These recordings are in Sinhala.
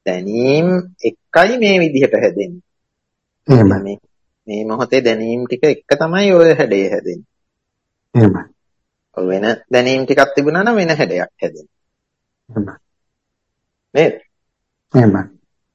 දැනීම් එකයි මේ විදිහට හැදෙන්නේ. එහෙමයි. මේ මොහොතේ දැනීම් ටික එක තමයි ඔය හැඩය හැදෙන්නේ. එහෙමයි. වෙන දැනීම් ටිකක් තිබුණා නම් වෙන හැඩයක් හැදෙනවා. එහෙමයි. නේද? එහෙමයි.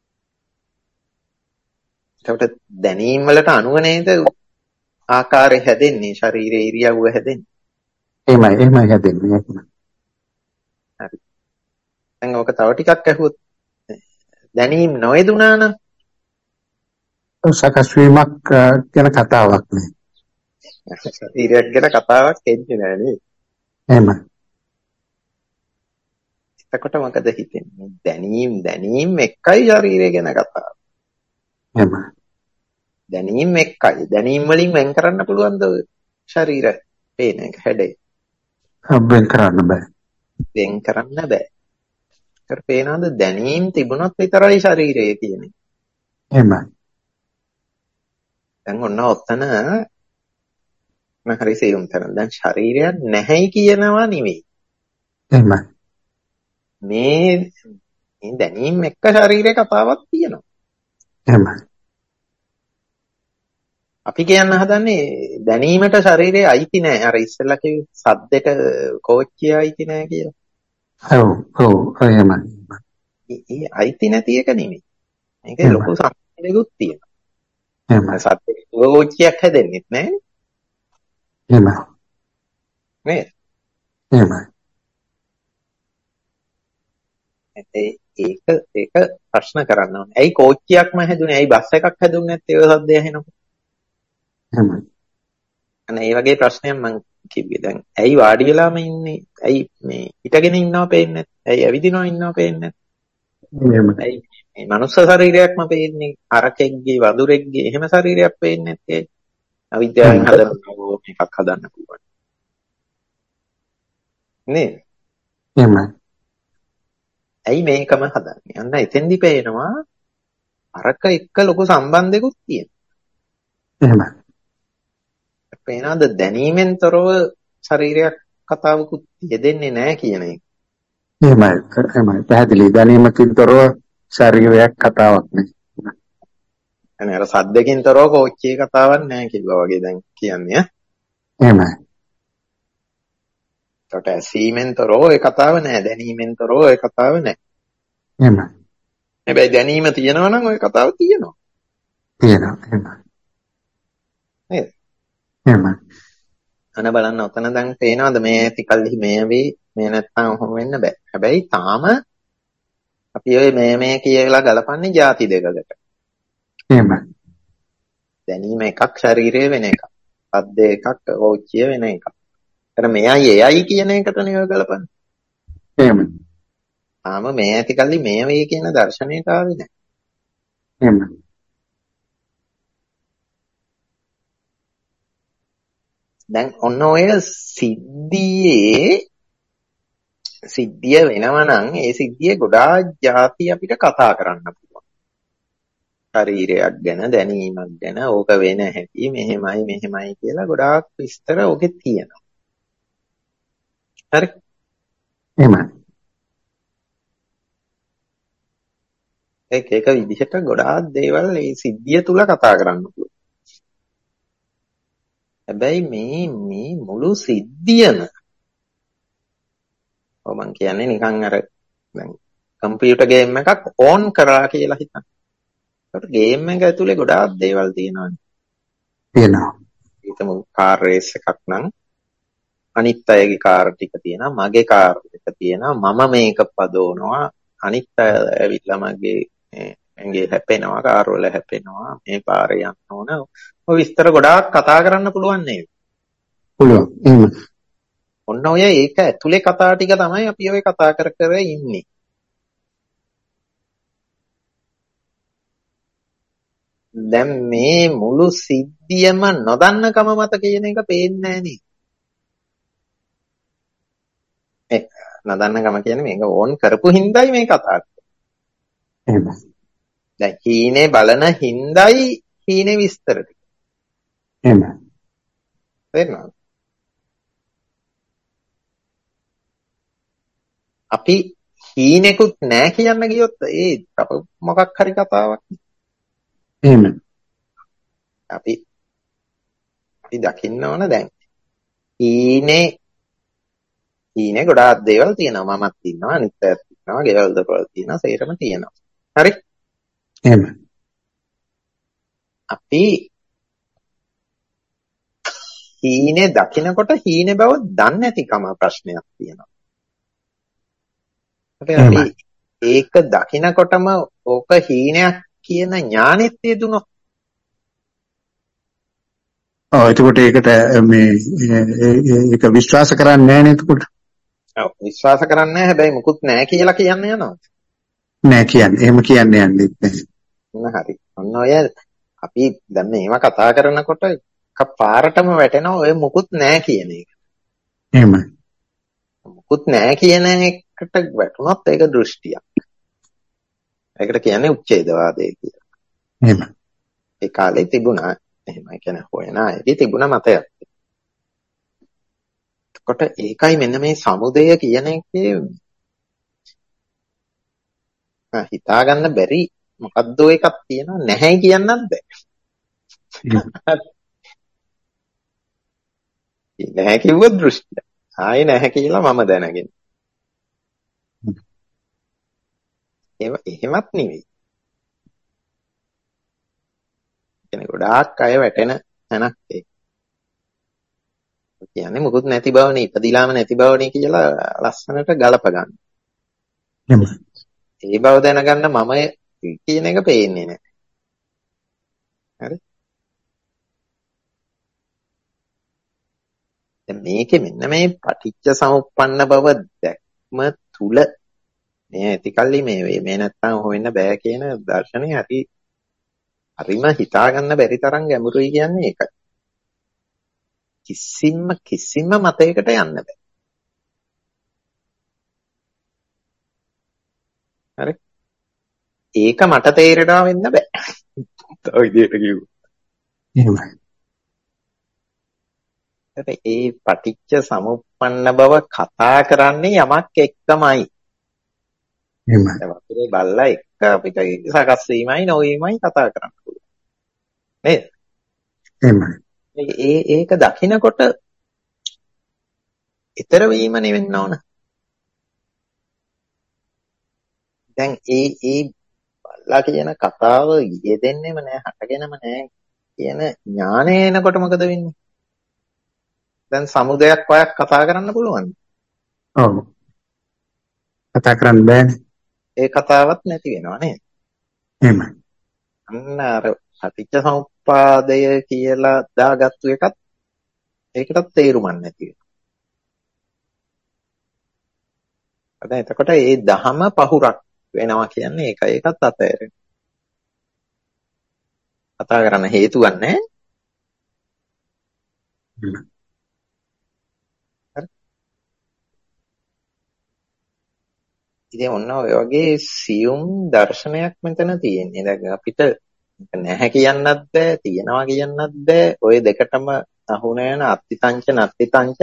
ඒකට දැනීම් වලට අනුව නේද ආකාරය හැදෙන්නේ, ශරීරයේ ඉරියව්ව හැදෙන්නේ. එහෙමයි හැදෙන්නේ. හරි. දැන් ඔක තව ටිකක් ඇහුවොත් දැනීම් නොයදුනා නම් සකස් වීමක් ගැන කතාවක් නේ. ශරීරයක් ගැන කතාවක් එන්නේ නැහැ නේද? එහෙමයි. එතකොට මොකද හිතෙන්නේ? දැනීම් එකයි ශරීරය ගැන කතාව. එහෙමයි. දැනීම් එකයි. දැනීම් වලින් වෙන් කරන්න පුළුවන්ද ශරීර පේන එක හැඩේ? වෙන් කරන්න බෑ. වෙන් කරන්න බෑ. ඒකට පේනවාද දැනීම් තිබුණොත් විතරයි ශරීරය කියන්නේ. එහෙමයි. දැන් ඔන්න ඔතන හරි සියුම් තරම්. දැන් ශරීරයක් නැහැයි කියනවා නෙවෙයි. එහෙමයි. මේ දැනීම් එක්ක ශරීරේ කතාවක් තියෙනවා. එහෙමයි. අපි කියන්න හදන්නේ දැනීමට ශරීරයේ අයිති නෑ. අර ඉස්සෙල්ලා කිව්ව සද්දෙට කෝච්චිය අයිති නෑ කියලා. ඔව් එහෙමයි. ඒ අයිති නැති එක නෙමෙයි. මේක ලොකු සම්බන්ධයකුත් තියෙනවා. එහෙමයි. සද්දෙට කෝච්චියක් හැදෙන්නෙත් නෑ. එහෙමයි. නේද? එහෙමයි. ඒක ප්‍රශ්න කරන්න ඕනේ. ඇයි කෝච්චියක්ම හැදුනේ? ඇයි බස් එකක් හැදුන්නේ නැත්තේ ඔය සද්දය ඇහෙනකොට? එහෙමයි. අනේ ඒ වගේ ප්‍රශ්නයක් මම කිව්වේ. දැන් ඇයි වාඩි වෙලාම ඉන්නේ? ඇයි මේ හිටගෙන ඉන්නවා පේන්නේ නැත්තේ? ඇයි ඇවිදිනවා ඉන්නවා පේන්නේ නැත්තේ? එහෙමයි. ඇයි මේ මනුස්ස ශරීරයක්ම පේන්නේ? අරකෙක්ගේ වඳුරෙක්ගේ එහෙම ශරීරයක් පේන්නේ නැත්තේ? අවිද්‍යාවෙන් හදන එකක් හදන්න පුළුවන්. නේද? එහෙමයි. ඇයි මේකම හදන්නේ? අන්න එතෙන්දි පේනවා අරක එක්ක ලොකු සම්බන්ධයකුත් තියෙනවා. එහෙමයි. පේනවාද දැනීමෙන් තොරව ශරීරයක් කතාවකුත් යෙදෙන්නේ නැහැ කියන එක. එහෙමයි. පැහැදිලි. දැනීමකින් තොරව ශරීරයක් කතාවක් නේ. අනේ අර සද්දකින් තොරව කෝච්චියේ කතාවක් නැහැ කිව්වා වගේ දැන් කියන්නේ. එහෙමයි. ඒකට ඇසීමෙන් තොරව ඒ කතාව නැහැ. දැනීමෙන් තොරව ඒ කතාව නැහැ. එහෙමයි. හැබැයි දැනීම තියෙනවා නම් ওই කතාව තියෙනවා. එහෙමයි. නේද? එහෙමයි. අන බලන්න ඔතන දැන් පේනවාද මේ ටිකල්ලි මේ නැත්තම් ඔහොම වෙන්න බෑ. හැබැයි තාම අපි ඔය මේ කියලා ගලපන්නේ ಜಾති දෙකකට. එහෙමයි. දැනීම එකක් ශරීරය වෙන එකක්. අද්ද එකක් කෝච්චිය වෙන එකක්. අර මෙයයි එයයි කියන එකටනේ ඔය ගලපන්නේ. එහෙමයි. තාම මේ ඇතිකල්ලි මේ වේ කියන දර්ශනයට ආවේ නැහැ. එහෙමයි. දැන් ඔන්න ඔය සිද්ධිය වෙනවා නම් ඒ සිද්ධියේ ගොඩාක් ಜಾති අපිට කතා කරන්න පුළුවන්. ශරීරයක් ගැන දැනීමක් ගැන ඕක වෙන හැටි මෙහෙමයි කියලා ගොඩාක් විස්තර ඕකේ තියෙනවා. හරි? එහෙමයි. ඒක විදිහට ගොඩාක් දේවල් මේ සිද්ධිය තුල කතා කරන්න පුළුවන්. හැබැයි මේ මුළු සිද්ධියම මම කියන්නේ නිකන් අර දැන් කම්පියුටර් ගේම් එකක් ඕන් කරා කියලා හිතන්න. ඒකට ගේම් එක ඇතුලේ ගොඩාක් දේවල් තියෙනවානේ. තියෙනවා. හිතමු කාර් රේස් එකක් නම් අනිත් අයගේ කාර් ටික තියෙනවා, මගේ කාර් එක තියෙනවා, මම මේක පදවනවා, අනිත් අය ඇවිල්ලා මගේ ඇඟේ හැපෙනවා, කාර් වල හැපෙනවා, මේ පාරේ යන්න ඕන. ඔය විස්තර ගොඩාක් කතා කරන්න පුළුවන් නේද? පුළුවන්. එහෙමයි. ඔන්න ඔය ඒක ඇතුලේ කතා ටික තමයි අපි ඔය කතා කර ඉන්නේ. දැන් මේ මුළු සිද්ධියම නොදන්නකම මත කියන එක පේන්නේ නැහැ නේ. නොදන්නකම කියන්නේ මේක ඕන් කරපු හින්දායි මේ කතා කරන්නේ. එහෙමයි. දැන් හීනේ බලන හින්දායි හීනේ විස්තර ටික. එහෙමයි. තේරෙනවද? අපි හීනෙකුත් නැහැ කියන්න ගියොත් ඒ මොකක් හරි කතාවක්. එහෙම. අපි දකින්න ඕන දැන්. හීනේ ගොඩාක් දේවල් තියෙනවා. මමත් ඉන්නවා, අනිත් අයත් ඉන්නවා, ගෙවල් දොරවල් තියෙනවා, සේරම තියෙනවා. හරි? එහෙම. අපි හීනේ දකිනකොට හීනේ බව දන්නේ නැතිකම ප්‍රශ්නයක් තියෙනවා. අපි ඒක දකිනකොටම ඕක හීනයක් කියන ඥානෙත් යෙදුනොත් එතකොට ඒකට ඒක විශ්වාස කරන්නේ නැහැ නේද එතකොට? ඔව් විශ්වාස කරන්නේ නැහැ. හැබැයි මුකුත් නැහැ කියලා කියන්න යනවා. නෑ කියන්නේ. එහෙම කියන්නේ යන්නේ නැහැ. හරි. ඔන්න ඔය අපි දැන් මේවා කතා කරනකොට එකපාරටම වැටෙනවා ඔය මුකුත් නැහැ කියන එක. එහෙමයි. මුකුත් නැහැ කියන එකට වැටුනොත් ඒක දෘෂ්ටියක්. ඒකට කියන්නේ උච්ඡේදවාදය කියලා. එහෙම. ඒ කාලේ තිබුණා. එහෙම කියන්නේ හොයන අයගේ තිබුණ මතයක්. එතකොට ඒකයි මෙන්න මේ සමුදය කියන එකේ හිතාගන්න බැරි මොකද්ද එකක් තියෙනවා නැහැ කියන්නත් බෑ. නැහැ කිව්වොත් දෘෂ්ටිය. ආයේ නැහැ කියලා මම දැනගෙන. එහෙමත් නෙවෙයි. කියන්නේ ගොඩාක් අය වැටෙන තැනක් ඒක. කියන්නේ මොකුත් නැති බවනේ ඉපදිලාම නැති බවනේ කියලා ලස්සනට ගලප ගන්න. ඒ බව දැනගන්න මම කියන එක පේන්නේ නැහැ. හරි? දැන් මේකේ මෙන්න මේ පටිච්ච සමුප්පන්න බව දැක්ම තුල මේ ඇතිකල්ලි මේ නැත්තම් හොයන්න බෑ කියන දර්ශනය හරිම හිතා ගන්න බැරි තරම් ගැඹුරුයි කියන්නේ ඒකයි. කිසිම මතයකට යන්න බෑ. හරි? ඒක මට තේරෙනවා වෙන්න බෑ. තව විදිහට කිව්වොත්. එහෙමයි. ඒ පටිච්ච සමුප්පන්න බව කතා කරන්නේ යමක් එක්කමයි. එහෙමයි. වතුරේ බල්ලා එක්ක අපිට සකස් වීමයි නොවීමයි කතා කරන්න පුළුවන්. නේද? එහෙමයි. ඒක දකිනකොට ඊතර වීම නෙවෙන්න ඕන. දැන් ඒ බල්ලා කියන කතාව යෙදෙන්නෙම නෑ, හටගෙනම නෑ කියන ඥානය එනකොට මොකද වෙන්නේ? දැන් සමුදයක් වයක් කතා කරන්න පුළුවන්. ඔව්. කතා කරන්න බෑනේ. ඒ කතාවක් නැති වෙනවා නේද? එහෙමයි. අන්න අර පටිච්ච සමුප්පාදය කියලා දාගත්තු එකත් ඒකටත් තේරුමක් නැති වෙනවා. දැන් එතකොට මේ දහම පහුරක් වෙනවා කියන්නේ ඒකයි. ඒකත් අතහැරෙන. කතා කරන්න හේතුවක් නැහැ. ඉතින් ඔන්න ඔය වගේ සියුම් දර්ශනයක් මෙතන තියෙන්නේ. දැන් අපිට නැහැ කියන්නත් බෑ, තියනවා කියන්නත් බෑ. ඔය දෙකටම අහු නැන අත්තිතංච නත්තිතංච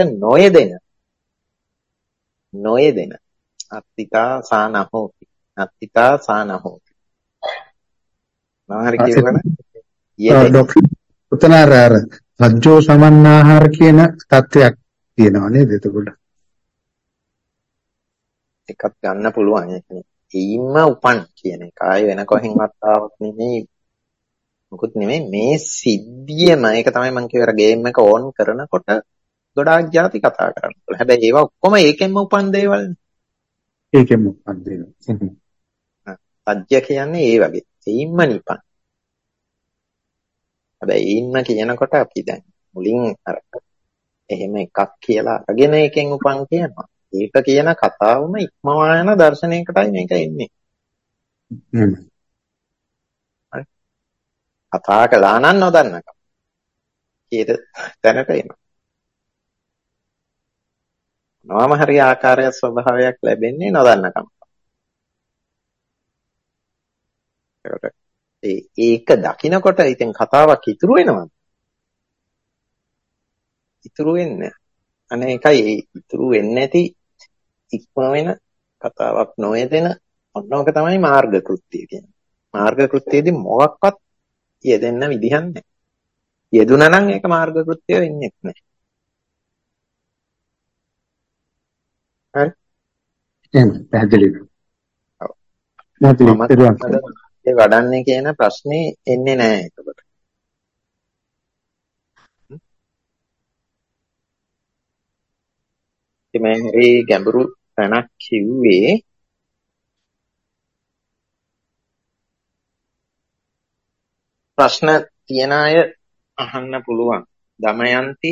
නොයෙදෙන. අත්තිතා සානහෝති. නත්තිතා සානහෝති. මම හරි කියවන උතන අර රජ්ජෝ සමන්නාහාර කියන තත්වයක් තියෙනවා නේද එතකොට? එකක් ගන්න පුළුවන්. ඒ කියන්නේ එයින්ම උපන් කියන එක. ආයෙ වෙන කොහෙන්වත් ආවක් නෙමෙයි. මොකුත් නෙමෙයි මේ සිද්ධියම. ඒක තමයි මම කියවර ගේම් එක ඕන් කරනකොට ගොඩාක් ಜಾති කතා කරනවා. හැබැයි ඒවා ඔක්කොම ඒකෙන්ම උපන් දේවල්නේ. ඒකෙන්ම උපන් දේවල්. සත්‍ය කියන්නේ ඒ වගේ. එයින්ම නිපන්. හැබැයි එයින්ම කියනකොට අපි දැන් මුලින් අර එහෙම එකක් කියලා අරගෙන එකෙන් උපන් කියනවා. ඒක කියන කතාවම ඉක්මවා යන දර්ශනයකටයි මේක එන්නේ. හරි. කතා කළා නම් නොදන්නකම. කීයද දැනට එනවා. මොනවාම හරි ආකාරයක් ස්වභාවයක් ලැබෙන්නේ නොදන්නකම. ඒක දකිනකොට ඉතින් කතාවක් ඉතුරු වෙනවා. ඉතුරු වෙන්නේ. අනේ එකයි ඉතුරු වෙන්නේ නැති ඉක්ම වෙන කතාවක් නොයෙදෙන ඔන්නෝක තමයි මාර්ග කෘත්‍යය කියන්නේ. මාර්ග කෘත්‍යයේදී මොකක්වත් යෙදෙන්න විදිහක් නැහැ. යෙදුණා නම් ඒක මාර්ග කෘත්‍ය වෙන්නේ නැහැ. හරි? එහෙනම් පැහැදිලිද? ඔව්. නැත්නම් මම ඒ වඩන්නේ කියන ප්‍රශ්නේ එන්නේ නැහැ එතකොට. ඉතින් මම හරි ගැඹුරු තැනක් කිව්වේ ප්‍රශ්න තියන අය අහන්න පුළුවන්. දමයන්ති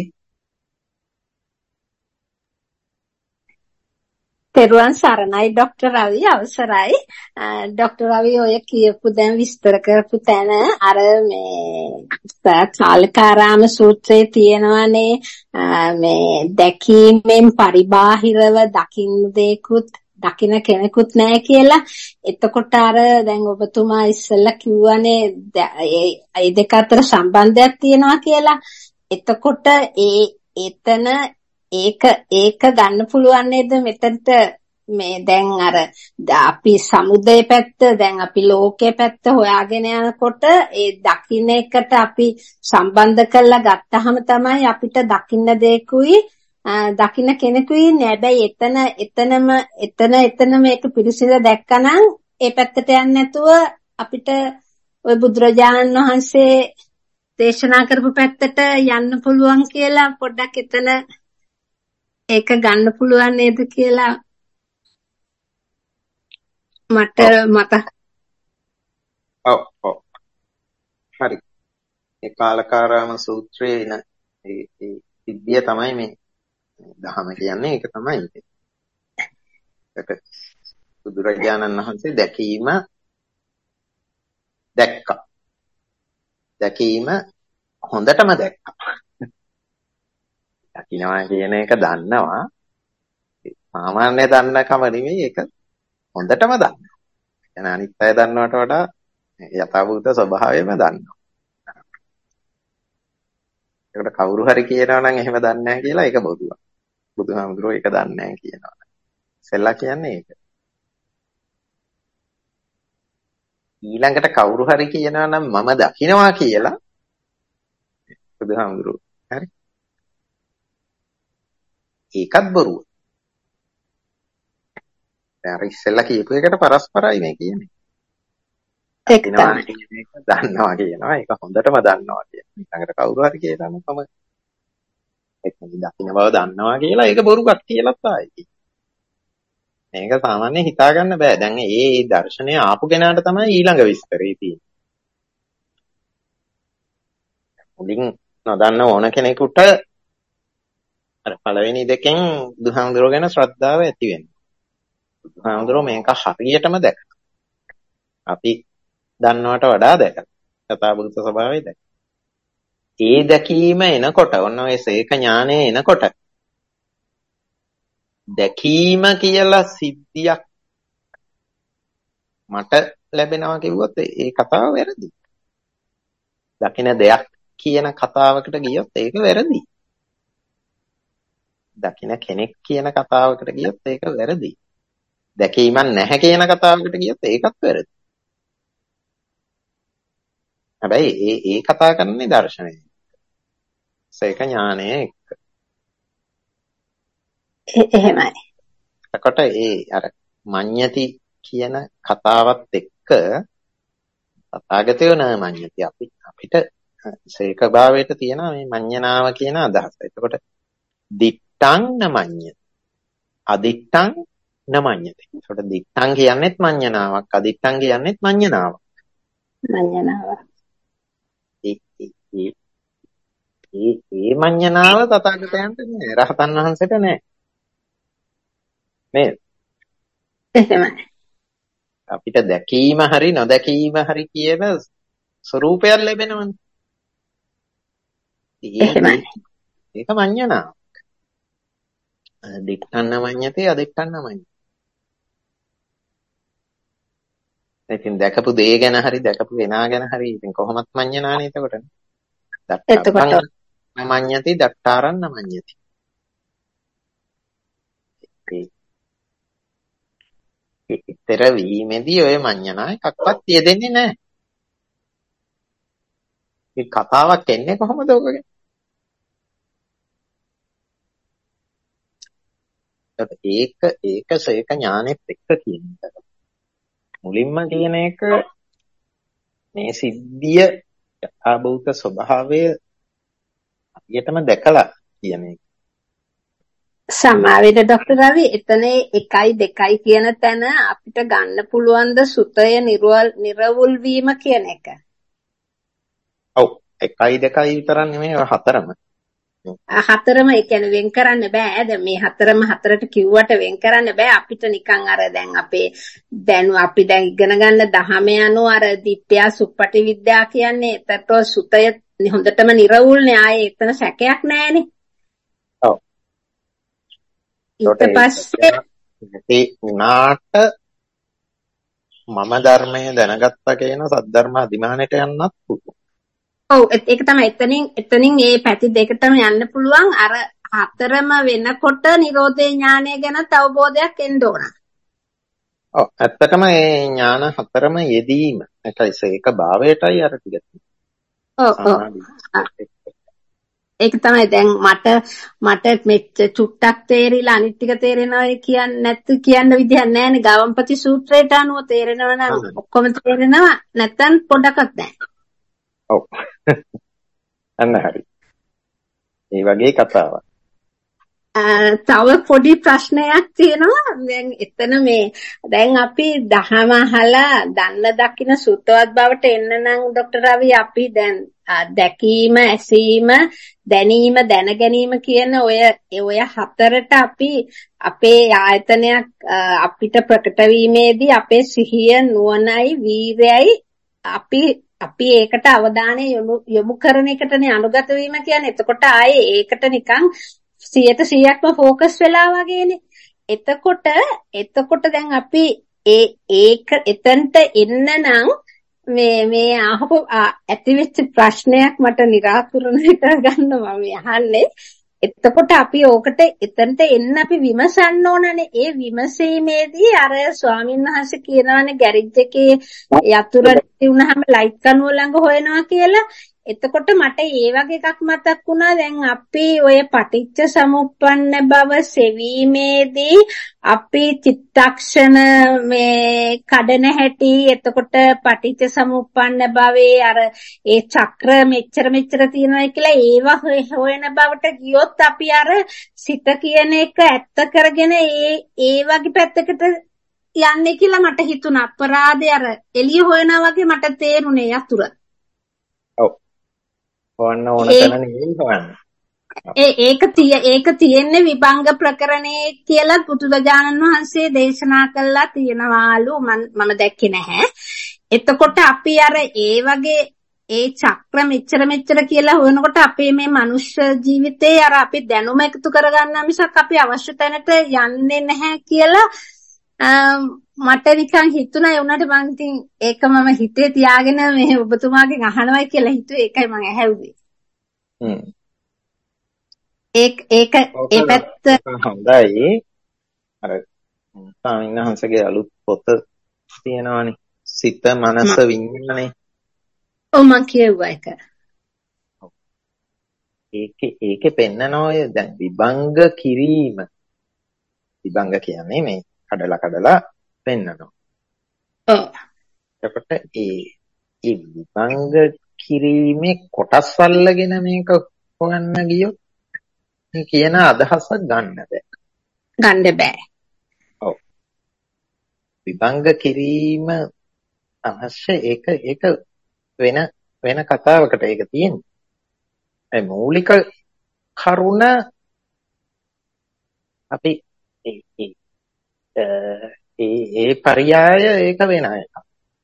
තෙරුවන් සරණයි ડોક્ટર රවි අවසරයි. ડોક્ટર රවි ඔය කියපු දැන් විස්තර කරපු තැන අර මේ කාලකාරාම සූත්‍රයේ තියෙනවානේ මේ දැකීමෙන් පරිබාහිරව දකින්න දෙයක්වත් දකින්න කෙනෙකුත් නැහැ කියලා. එතකොට අර දැන් ඔබතුමා ඉස්සෙල්ලා කිව්වනේ ඒ දෙක අතර සම්බන්ධයක් තියෙනවා කියලා. එතකොට එතන ඒක ගන්න පුළුවන් නේද මෙතනට මේ දැන් අර අපි සමුදය පැත්ත දැන් අපි ලෝකයේ පැත්ත හොයාගෙන යනකොට ඒ දකින්න එකට අපි සම්බන්ධ කරලා ගත්තාම තමයි අපිට දකින්න දෙයකුයි දකින්න කෙනෙකුයි නෑ. හැබැයි එතන මේක පිළිසිඳ දැක්කනම් ඒ පැත්තට යන්නේ නැතුව අපිට ওই බුදුරජාණන් වහන්සේ දේශනා කරපු පැත්තට යන්න පුළුවන් කියලා පොඩ්ඩක් එතන ඒක ගන්න පුළුවන් නේද කියලා මට මතක. ඔව්. හරි. ඒ කාලකාරාම සූත්‍රයේ එන ඒ සිද්ධිය තමයි මේ දහම කියන්නේ. ඒක තමයි. ඒක බුදුරජාණන් වහන්සේ දැක්කා. දැකීම හොඳටම දැක්කා. දකින්නවා කියන එක දන්නවා. සාමාන්‍ය දන්නකම නෙවෙයි ඒක හොඳටම දන්නවා. يعني අනිත් අය දන්නවට වඩා යථාභූත ස්වභාවයම දන්නවා. ඒකට කවුරු හරි කියනවා නම් එහෙම දන්නේ නැහැ කියලා ඒක බොරුවක්. බුදුහාමුදුරුවෝ ඒක දන්නේ නැහැ කියනවා. සෙල්ලා කියන්නේ ඒක. ඊළඟට කවුරු හරි කියනවා නම් මම දකින්නවා කියලා බුදුහාමුදුරුවෝ. හරි. ඒකත් බොරුව. දැන් අර ඉස්සෙල්ලා කියපු එකට පරස්පරයි මේ කියන්නේ. ඒක තමයි. දන්නවා කියනවා. ඒක හොඳටම දන්නවා කියනවා. ඊළඟට කවුරු හරි කියනවා නම් මම ඒක දකින්න බව දන්නවා කියලා ඒක බොරුවක් කියලා තමයි. මේක සාමාන්‍ය හිතා ගන්න බෑ. දැන් ඒ දර්ශනය ආපු කෙනාට තමයි ඊළඟ විස්තරේ තියෙන්නේ. මුලින් නොදන්න ඕන කෙනෙකුට අර පළවෙනි දෙකෙන් බුදුහාමුදුරුවෝ ගැන ශ්‍රද්ධාව ඇති වෙනවා. බුදුහාමුදුරුවෝ මේක හරියටම දැක්කා. අපි දන්නවට වඩා දැක්කා. යථාභූත ස්වභාවය දැක්කා. ඒ දැකීම එනකොට ඔන්න ඔය සේක ඥානය එනකොට දැකීම කියලා සිද්ධියක් මට ලැබෙනවා කිව්වොත් ඒ කතාව වැරදි. දකින දෙයක් කියන කතාවකට ගියොත් ඒක වැරදි. දකින කෙනෙක් කියන කතාවකට ගියොත් ඒක වැරදි. දැකීමක් නැහැ කියන කතාවකට ගියොත් ඒකත් වැරදි. හැබැයි ඒ කතා කරන්නේ දර්ශනය. සේක ඥානය එක්ක. එහෙමයි. එතකොට අර මඤ්ඤති කියන කතාවත් එක්ක තථාගතයෝ න මඤ්ඤති අපිට සේක භාවයට තියෙන මේ මඤ්ඤනාව කියන අදහස. එතකොට දිත්තං න මඤ්ඤති. අදිත්තං න මඤ්ඤති. එතකොට දිත්තං කියන්නේත් මඤ්ඤනාවක්, අදිත්තං කියන්නේත් මඤ්ඤනාවක්. මඤ්ඤනාව. ඒ මඤ්ඤනාව තථාගතයන්ට නෑ, රහතන් වහන්සේට නෑ. නේද? එහෙමයි. අපිට දැකීම හරි නොදැකීම හරි කියන ස්වરૂපයක් ලැබෙනවනේ. ඒක මඤ්ඤනාවක්. දිත්තන්න මඤ්ඤති අදිත්තන්න මඤ්ඤති. ඉතින් දැකපු දේ ගැන හරි දැකපු වෙනා ගැන හරි ඉතින් කොහොමත් මඤ්ඤනානේ එතකොට. එතකොට මඤ්ඤති දත්තාරන්න මඤ්ඤති. ඊතර වීමේදී ඔය මඤ්ඤණා එකක්වත් යෙදෙන්නේ නැහැ. මේ කතාවක් එන්නේ කොහොමද ඔයගේ? ඒක සේක ඥානෙත් එක්ක කියන එක. මුලින්ම කියන එක මේ සිද්ධිය යථාභූත ස්වභාවය හරියටම දැකලා කියන එක. සමාවෙද ડોક્ટર රවි එතන 1යි 2යි කියන තැන අපිට ගන්න පුළුවන් ද සුතය නිර්වුල් වීම කියන එක. ඔව් 1යි 2යි විතරක් නෙමෙයි ඔය හතරම. හතරම ඒ කියන්නේ වෙන් කරන්න බෑ. දැන් මේ හතරම හතරට කිව්වට වෙන් කරන්න බෑ. අපිට නිකන් අර දැන් අපේ අපි දැන් ඉගෙන ගන්න දහමේ අනුව අර දිට්ඨිය සුප්පටි විද්‍යා කියන්නේ එතකොට සුතය හොඳටම නිර්වුල්නේ. ආයේ එතන සැකයක් නෑනේ. ඔව්. ඊට පස්සේ ඒ උනාට මම ධර්මය දැනගත්තා කියන සද්ධර්ම අධිමානයට යන්නත් පුළුවන්. ඔව් ඒක තමයි එතනින් මේ පැති දෙකටම යන්න පුළුවන්. අර හතරම වෙනකොට නිරෝධේ ඥානය ගැන අවබෝධයක් එන්න ඕන. ඔව් ඇත්තටම මේ ඥාන හතරම යෙදීම ඒක භාවයටයි අර ටික. ඔව් ඒක තමයි දැන් මට මෙච්ච චුට්ටක් තේරිලා අනිත් ටික තේරෙනවා කියන්නේ නැත්තු කියන්න විදිහක් නැහැනේ. ගවම්පති සූත්‍රයට අනුව තේරෙනවා නම් ඔක්කොම තේරෙනවා, නැත්තම් පොඩක්වත් නැහැ. ඔව් අන්න හරි. ඒ වගේ කතාවක්. තව පොඩි ප්‍රශ්නයක් තියෙනවා. දැන් එතන දැන් අපි දහම අහලා දන්න දකින සුත්තවත් බවට එන්න නම් ડોક્ટર රවි අපි දැන් දැකීම, ඇසීම, දැනීම, දැන ගැනීම කියන ඔය හතරට අපි අපේ ආයතනයක් අපිට ප්‍රකට වීමේදී අපේ සිහිය, නුවණයි, වීරයයි අපි ඒකට අවධානය යොමු කරන එකටනේ අනුගත වීම කියන්නේ. එතකොට ආයේ ඒකට නිකන් 100%ක්ම ફોකස් වෙලා වගේනේ. එතකොට දැන් අපි ඒක එතනට එන්න නම් මේ අහපු ඇතිවෙච්ච ප්‍රශ්නයක් මට निराකරණය කරගන්න මම අහන්නේ. එතකොට අපි ඕකට එතනට එන්න අපි විමසන්න ඕනනේ. ඒ විමසීමේදී අර ස්වාමීන් වහන්සේ කියනවානේ ගැරේජ් එකේ යතුරු වුණාම ලයිට් කනුව ළඟ හොයනවා කියලා. එතකොට මට ඒ වගේ එකක් මතක් වුණා. දැන් අපි ඔය පටිච්ච සමුප්පන්න බව සෙවීමේදී අපි චිත්තක්ෂණ කඩන හැටි, එතකොට පටිච්ච සමුප්පන්න භවයේ අර ඒ චක්‍ර මෙච්චර තියෙනවා කියලා ඒවා හොයන බවට ගියොත් අපි අර සිත කියන එක ඇත්ත කරගෙන ඒ වගේ පැත්තකට යන්නේ කියලා මට හිතුණා. අපරාධය අර එළිය හොයනවා වගේ මට තේරුනේ යතුර. හොන්න ඕන තැන නෙවෙයි හොයන්නේ. ඒක තියෙන්නේ විභංග ප්‍රකරණේ කියලා බුදුරජාණන් වහන්සේ දේශනා කළා තියෙනවාලු. මම දැක්කේ නැහැ. එතකොට අපි අර ඒ වගේ ඒ චක්‍ර මෙච්චර කියලා හොයනකොට අපේ මේ මනුෂ්‍ය ජීවිතේ අර අපි දැනුම එකතු කරගන්න මිසක් අපි අවශ්‍ය තැනට යන්නේ නැහැ කියලා මට නිකන් හිතුණා. ඒ වුණාට මම ඉතින් ඒක මම හිතේ තියාගෙන මේ ඔබතුමාගෙන් අහනවයි කියලා හිතුවේ. ඒකයි මම ඇහැව්වේ. ඒ පැත්ත හොඳයි. අර ස්වාමීන් වහන්සේගේ අලුත් පොත තියෙනවානේ. සිත, මනස, විඥානේ. ඔව් මම කියුවා ඒක. ඒකේ පෙන්නන ඔය දැන් විභංග කිරීම. විභංග කියන්නේ මේ කඩලා පෙන්නනවා. ඔව්. එතකොට ඒ විභංග කිරීමේ කොටස් අල්ලගෙන මේක හොයන්න ගියොත් කියන අදහස ගන්න බෑ. ඔව්. විභංග කිරීම අවශ්‍ය ඒක වෙන කතාවකට ඒක තියෙන්නේ. ඒ මූලික කරුණ අපි ඒ පරියාය ඒක වෙන එකක්.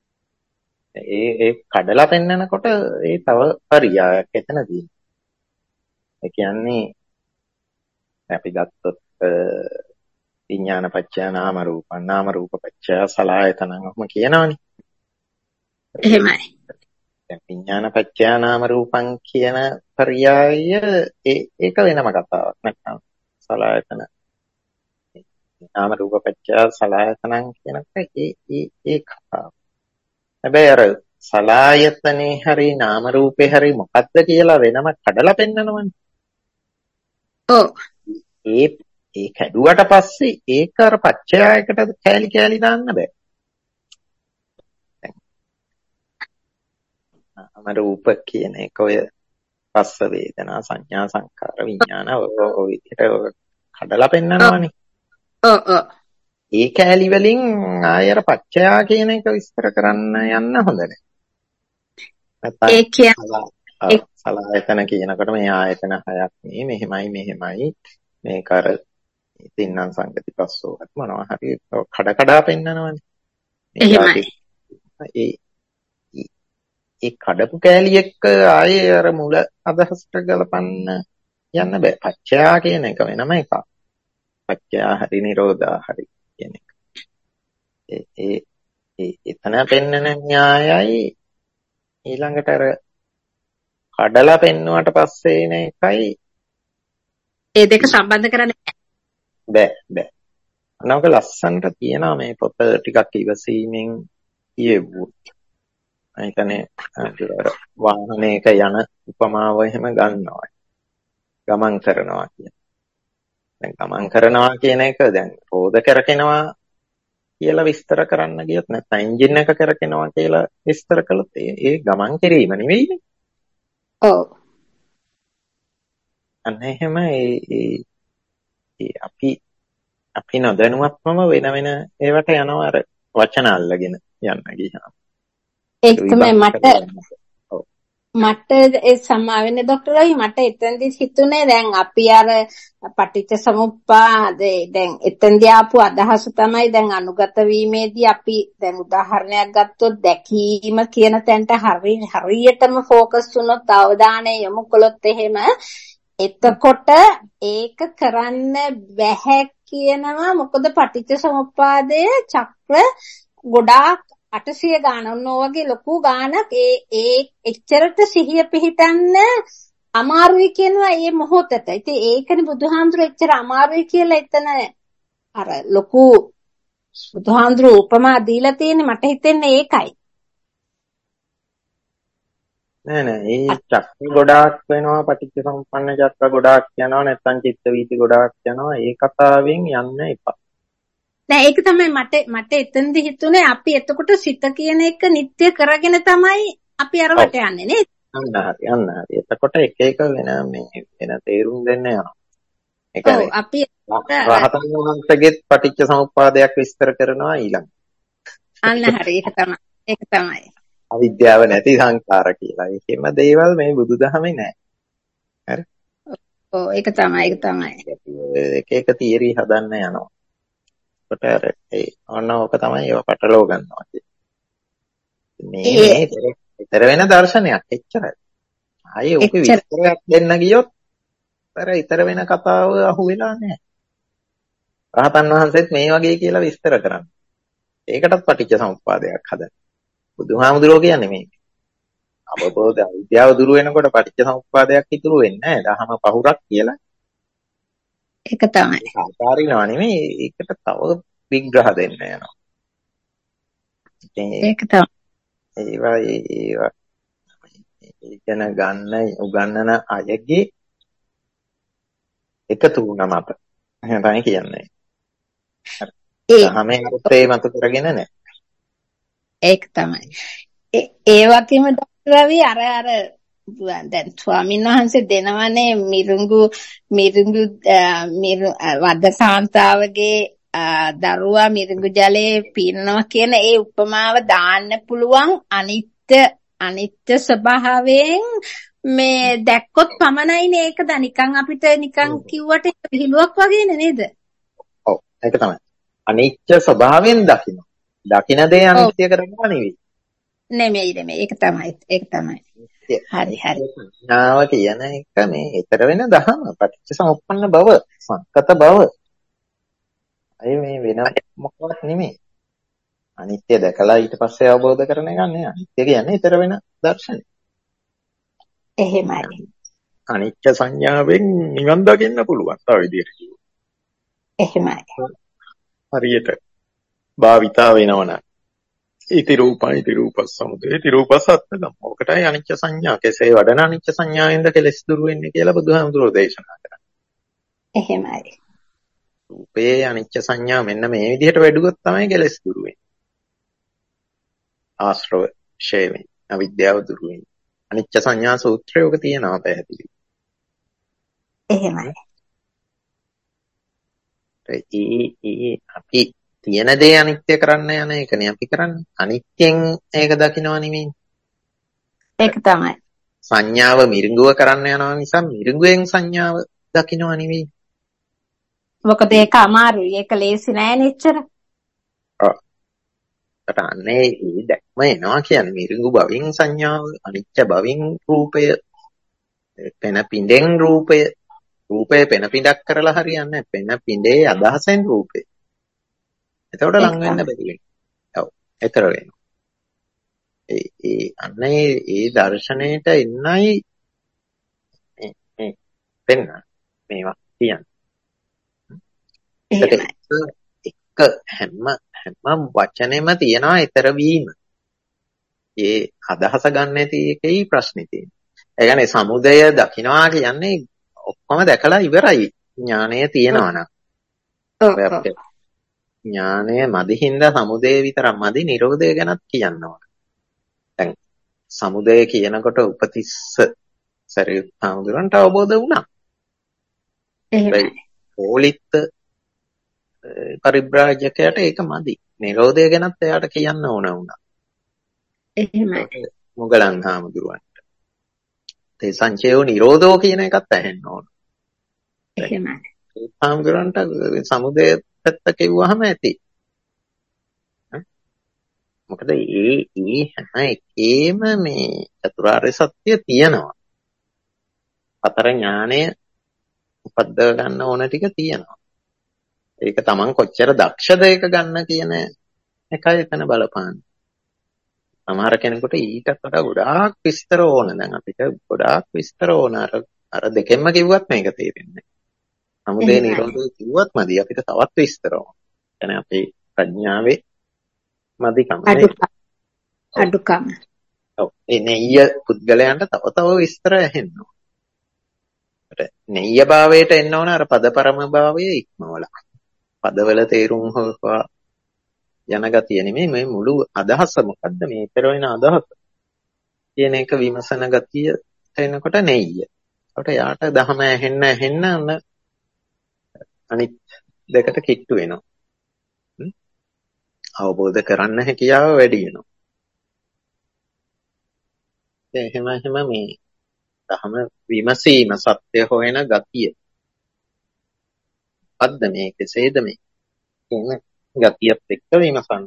ඒ කඩලා පෙන්නකොට ඒ තව පරියායක් එතන තියෙනවා. ඒ කියන්නේ අපි ගත්තොත් විඥාන පත්‍ය නාම රූපං, නාම රූප පත්‍ය සලආයතනං ඔහොම කියනවනේ. එහෙමයි. දැන් විඥාන පත්‍ය නාම රූපං කියන පරියාය ඒක වෙනම කතාවක්. නැත්නම් සලආයතන නාම රූප පත්‍ය සලආයතනං කියනකොට ඒ කතාව. හැබැයි අර සලආයතනේ හරි නාම රූපේ හරි මොකද්ද කියලා වෙනම කඩලා පෙන්නනවනේ. ඔව්. ඒ කැඩුවට පස්සේ ඒක අර පච්චයයකට කෑලි කෑලි දාන්න බෑ. නාම රූප කියන එක ඔය පස්ස වේදනා සංඥා සංකාර විඥාන ඔය විදිහට කඩලා පෙන්නනවනේ. ඔව් ඔව්. ඒ කෑලි වලින් ආයර පච්චයා කියන එක විස්තර කරන්න යන්න හොඳ නැහැ. ඒ කියන්නේ සලආයතන කියනකොට මේ ආයතන හයක් නේ මෙහෙමයි මේක අර තින්නම් සංගති පස්සෝවත් මොනවා හරි කඩ කඩා පෙන්නනවනේ. එහෙමයි. ඒ කඩපු කෑලි එක්ක ආයේ අර මුල අදහසට ගලපන්න යන්න බෑ. පච්චයා කියන එක වෙනම එකක්. පච්චයා හරි නිරෝධා හරි කියන එක. එතන පෙන්නන න්‍යායයි ඊළඟට අර කඩලා පෙන්නුවට පස්සේ එන එකයි ඒ දෙක සම්බන්ධ කරන්න බෑ. අනවක ලස්සනට තියෙනවා මේ පොත ටිකක් ඉවසීමෙන් කියවුවොත්. ඒ කියන්නේ වාහනයක යන උපමාව එහෙම ගන්නවා. ගමන් කරනවා කියන. දැන් ගමන් කරනවා කියන එක දැන් රෝද කරකිනවා කියලා විස්තර කරන්න ගියොත් නැත්නම් එන්ජින් එක කරකිනවා කියලා විස්තර කළොත් ඒ ගමන් කිරීම නෙවෙයිනේ. ඔව්. අන්න එහෙම අපි නොදැනුවත්වම වෙන ඒවට යනවා අර වචන අල්ලගෙන යන්න ගියාම. ඒක තමයි මට ඒ සමාවෙන්න ડોක්ටර් රවි මට එතෙන්දි හිතුනේ දැන් අපි අර පටිච්ච සමුප්පාදේ දැන් එතෙන්දී ආපු අදහස තමයි දැන් අනුගත වීමේදී අපි දැන් උදාහරණයක් ගත්තොත් දැකීම කියන තැනට හරියටම ફોකස් වුණොත් අවධානය යොමු කළොත් එහෙම එතකොට ඒක කරන්න බැහැ කියනවා. මොකද පටිච්ච සමුප්පාදයේ චක්‍ර ගොඩාක් 800 ගාන ඔන්නෝ වගේ ලොකු ගානක් ඒ එච්චරට සිහිය පිහිටන්න අමාරුයි කියනවා මේ මොහොතට. ඉතින් ඒකනේ බුදුහාමුදුරු එච්චර අමාරුයි කියලා එතන අර ලොකු බුදුහාමුදුරු උපමා දීලා තියෙන්නේ මට හිතෙන්නේ ඒකයි. නෑ ඒ චක්‍ර ගොඩාක් වෙනවා පටිච්ච සමුප්පන්න චක්‍ර ගොඩාක් යනවා නැත්නම් චිත්ත වීති ගොඩාක් යනවා ඒ කතාවෙන් යන්න එපා. නෑ ඒක තමයි මට එතනදි හිතුනේ අපි එතකොට සිත කියන එක නිත්‍ය කරගෙන තමයි අපි අරවට යන්නේ නේද? අන්න හරි. එතකොට එක වෙන තේරුම් දෙන්න යනවා. ඒ කියන්නේ අපි රහතන් වහන්සේගෙත් පටිච්ච සමුප්පාදයක් විස්තර කරනවා ඊළඟ. අන්න හරි ඒක තමයි. අවිද්‍යාව නැති සංකාර කියලා. ඒකෙම දේවල් මේ බුදුදහමේ නැහැ. හරි? ඔව් ඒක තමයි. එක තියරි හදන්න යනවා. කොට අර ඕක තමයි ඒව පටලව ගන්නවා කියන්නේ. මේ ඊතර වෙන දර්ශනයක් එච්චරයි. ආයේ ඔක විස්තරයක් දෙන්න ගියොත් අර ඊතර වෙන කතාව අහුවෙලා නැහැ. රහතන් වහන්සේත් මේ වගේ කියලා විස්තර කරන්නේ. ඒකටත් පටිච්ච සමුප්පාදයක් හදන්න. බුදුහාමුදුරුවෝ කියන්නේ මේ අවබෝධ අවිද්‍යාව දුරු වෙනකොට පටිච්ච සමුප්පාදයක් ඉතුරු වෙන්නේ නැහැ. දහම පහුරක් කියලා. ඒක තමයි. ආකාරිනවා නෙමෙයි ඒකට තව විග්‍රහ දෙන්න යනවා. ඒක තමයි. ඒවා ඉගෙන උගන්නන අයගේ එකතු වුණ මත. එහෙම තමයි කියන්නේ. දහමේ අර්ථය මත කරගෙන නැහැ. ඒක තමයි. ඒ වගේම ડોක්ටර් රවි අර දැන් ස්වාමීන් වහන්සේ දෙනවනේ මිරුඟු වදකාන්තාවගේ දරුවා මිරිඟු ජලයේ පීනනවා කියන ඒ උපමාව දාන්න පුළුවන් අනිත්‍ය ස්වභාවයෙන් මේ දැක්කොත් පමණයිනේ ඒක නිකන් අපිට නිකන් කිව්වට විහිළුවක් වගේනේ නේද? ඔව් ඒක තමයි. අනිත්‍ය ස්වභාවයෙන් දකින්න. දකින්න දේ අනිත්‍ය කරනවා නෙමෙයි. ඒක තමයි. හරි. ඥාව කියන එක මේ ඊතර වෙන දහම පටිච්ච සමුප්පන්න බව, සංකත බව. අය මේ වෙන මොකවත් නෙමෙයි. අනිත්‍ය දැකලා ඊට පස්සේ අවබෝධ කරන එක නෙවෙයි. අනිත්‍ය කියන්නේ ඊතර වෙන දර්ශනය. එහෙමයි. අනිත්‍ය සංඥාවෙන් නිවන් දකින්න පුළුවන්. තව විදිහට කිව්වොත්. එහෙමයි. හරියට භාවිතා වෙනවනම් ඉති රූපස් සමුදය ඉති රූපස් අත්ථගම. ඔකටයි අනිච්ච සංඥා. කෙසේ වඩන අනිච්ච සංඥාවෙන්ද කෙලෙස් දුරු වෙන්නේ කියලා බුදුහාමුදුරෝ දේශනා කරා. එහෙමයි. රූපේ අනිච්ච සංඥා මෙන්න මේ විදිහට වැඩුවොත් තමයි කෙලෙස් දුරු වෙන්නේ. ආශ්‍රව ඡේ වෙන්නේ. අවිද්‍යාව දුරු වෙන්නේ. අනිච්ච සංඥා සූත්‍රය ඔක තියෙනවා පැහැදිලි. එහෙමයි. ඒ අපි තියෙන දේ අනිත්‍ය කරන්න යන එකනේ අපි කරන්නේ. අනිත්‍යෙන් ඒක දකින්නව නෙමෙයි. ඒක තමයි. සංඥාව මිරිඟුව කරන්න යනවා නිසා මිරිඟුවෙන් සංඥාව දකින්නව නෙමෙයි. මොකද ඒක අමාරුයි. ඒක ලේසි නෑ නෙච්චර. අනේ ඒ දැක්ම එනවා කියන්නේ මිරිඟු භවින් සංඥාව, අනිත්‍ය භවින් රූපය, පෙන පිඬෙන් රූපය, රූපය පෙන පිඬක් කරලා හරියන්නේ නැහැ. පෙන පිඬේ අදහසෙන් රූපය. එතකොට ලං වෙන්න බැරි වෙනවා. ඔව්. ඒතර වෙනවා. අනේ ඒ දර්ශනයට එන්නයි මේ පෙන්න මේවා කියන්නේ. එක හැම වචනෙම තියනවා ඊතර වීම. ඒ අදහස ගන්න නැති එකයි ප්‍රශ්නේ තියෙන්නේ. ඒ කියන්නේ සමුදය දකින්නවා කියන්නේ ඔක්කොම දැකලා ඉවරයි. ඥානය තියෙනවා නම්. ඥානය මදිහින්ද සමුදය විතරක් මදි නිරෝධය ගැනත් කියන්න ඕන. දැන් සමුදය කියනකොට උපතිස්ස සරියුත් හාමුදුරන්ට අවබෝධ වුණා. එහෙමයි. ඕලිත්ත පරිබ්‍රාජකයට ඒක මදි. නිරෝධය ගැනත් එයාට කියන්න ඕන වුණා. එහෙමයි. මොගලන් හාමුදුරුවන්ට. ඒ සංචේව නිරෝධෝ කියන එකත් ඇහෙන්න ඕන. එහෙමයි. ඒ හාමුදුරන්ට සමුදය පැත්ත කිව්වහම ඇති. මොකද ඒ හැම එකේම මේ චතුරාර්ය සත්‍ය තියෙනවා. අතර ඥානය උපද්දව ගන්න ඕන ටික තියෙනවා. ඒක තමන් කොච්චර දක්ෂද ඒක ගන්න කියන එකයි එතන බලපාන්නේ. සමහර කෙනෙකුට ඊටත් වඩා ගොඩාක් විස්තර ඕන. දැන් අපිට ගොඩාක් විස්තර ඕන. අර දෙකෙන්ම කිව්වත් මේක තේරෙන්නේ නැහැ. සමුදය නිරෝධය කිව්වත් මදි. අපිට තවත් විස්තර ඕන. يعني අපේ ප්‍රඥාවේ මදිකම අඩුකම. ඔව්. ඒ නෙය්‍ය පුද්ගලයන්ට තව විස්තර ඇහෙන්න ඕන. නෙය්‍ය භාවයට එන්න ඕන අර පදපරම භාවයේ ඉක්මවලා. පදවල තේරුම් හොවා යන ගතිය නෙමෙයි මේ මුළු අදහස මොකද්ද මේ ඊතර වෙන අදහස කියන එක විමසන ගතිය එනකොට නෙయ్య. ඒකට යාට දහම ඇහෙන්න අනිත් දෙකට කිට්ටු වෙනවා. අවබෝධ කරන්න හැකියාව වැඩි වෙනවා. එහෙම මේ දහම විමසීම සත්‍ය හොයන ගතිය. මොකද්ද මේ කෙසේද මේ කියන ගතියත් එක්ක විමසන්න.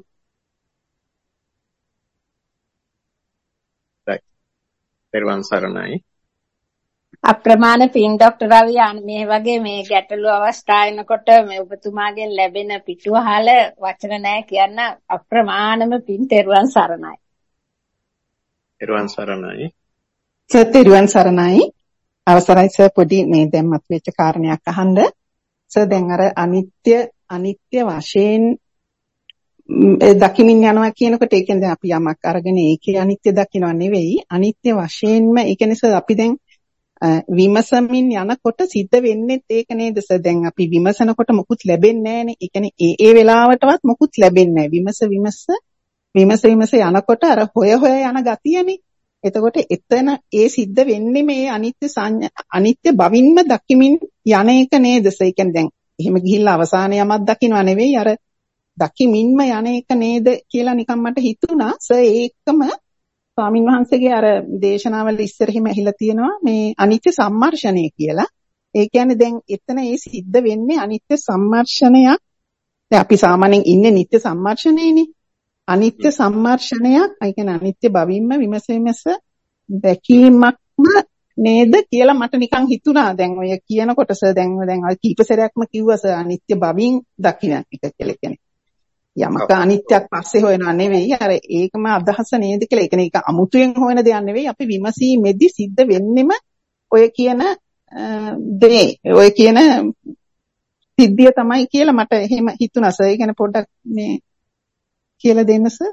right. පෙරවන් සරණයි. අප්‍රමාණ පින් ડોක්ටර් රවි මේ වගේ මේ ගැටලු අවස්ථා එනකොට මේ ඔබතුමාගෙන් ලැබෙන පිටුවහල වචන නැහැ කියන්න අප්‍රමාණම පින් තෙරුවන් සරණයි. තෙරුවන් සරණයි. තෙරුවන් සරණයි. අවසරයි සර් පොඩි මේ දැන් මතුවෙච්ච කාරණයක් අහන්න. සර් දැන් අර අනිත්‍ය වශයෙන් දකිමින් යනවා කියනකොට ඒ කියන්නේ අපි යමක් අරගෙන ඒකේ අනිත්‍ය දකින්නව නෙවෙයි අනිත්‍ය වශයෙන්ම ඒ කියන්නේ සර් අපි දැන් විමසමින් යනකොට සිද්ධ වෙන්නේ ඒක නේද සර් දැන් අපි විමසනකොට මොකුත් ලැබෙන්නේ නැහනේ ඒ කියන්නේ ඒ වෙලාවටවත් මොකුත් ලැබෙන්නේ නැහැ විමස යනකොට අර හොය යන ගතියනේ එතකොට එතන ඒ සිද්ධ වෙන්නේ මේ අනිත්‍ය බවින්ම දකිමින් යන එක නේද සර් ඒ කියන්නේ දැන් එහෙම ගිහිල්ලා අවසානයේ යමක් දකින්නව නෙවෙයි අර දකිමින්ම යන එක නේද කියලා නිකන් මට හිතුණා සර් ඒකම ස්වාමින් වහන්සේගේ අර දේශනාවල ඉස්සරහිම ඇහිලා තියෙනවා මේ අනිත්‍ය සම්මර්ෂණය කියලා. ඒ කියන්නේ දැන් එතන ඒ සිද්ධ වෙන්නේ අනිත්‍ය සම්මර්ෂණයක්. දැන් අපි සාමාන්‍යයෙන් ඉන්නේ නිත්‍ය සම්මර්ෂණයනේ. අනිත්‍ය සම්මර්ෂණයක්, ඒ කියන්නේ අනිත්‍ය බවින්ම විමසෙමස දැකීමක්ම නේද කියලා මට නිකන් හිතුණා. දැන් ඔය කියනකොට සර් දැන් අර කීප සැරයක්ම කිව්වා සර් අනිත්‍ය බවින් දකින්න එක කියලා කියන්නේ. යමක අනිත්‍යක් පස්සේ හොයනවා නෙවෙයි අර ඒකම අදහස නේද කියලා. ඒ කියන්නේ ඒක අමුතුවෙන් හොයන දෙයක් නෙවෙයි. අපි විමසීමේදී සිද්ධ වෙන්නෙම ඔය කියන දේ. ඔය කියන සිද්ධිය තමයි කියලා මට එහෙම හිතුණා සර්. ඒ කියන්නේ පොඩ්ඩක් මේ කියලා දෙන්න සර්.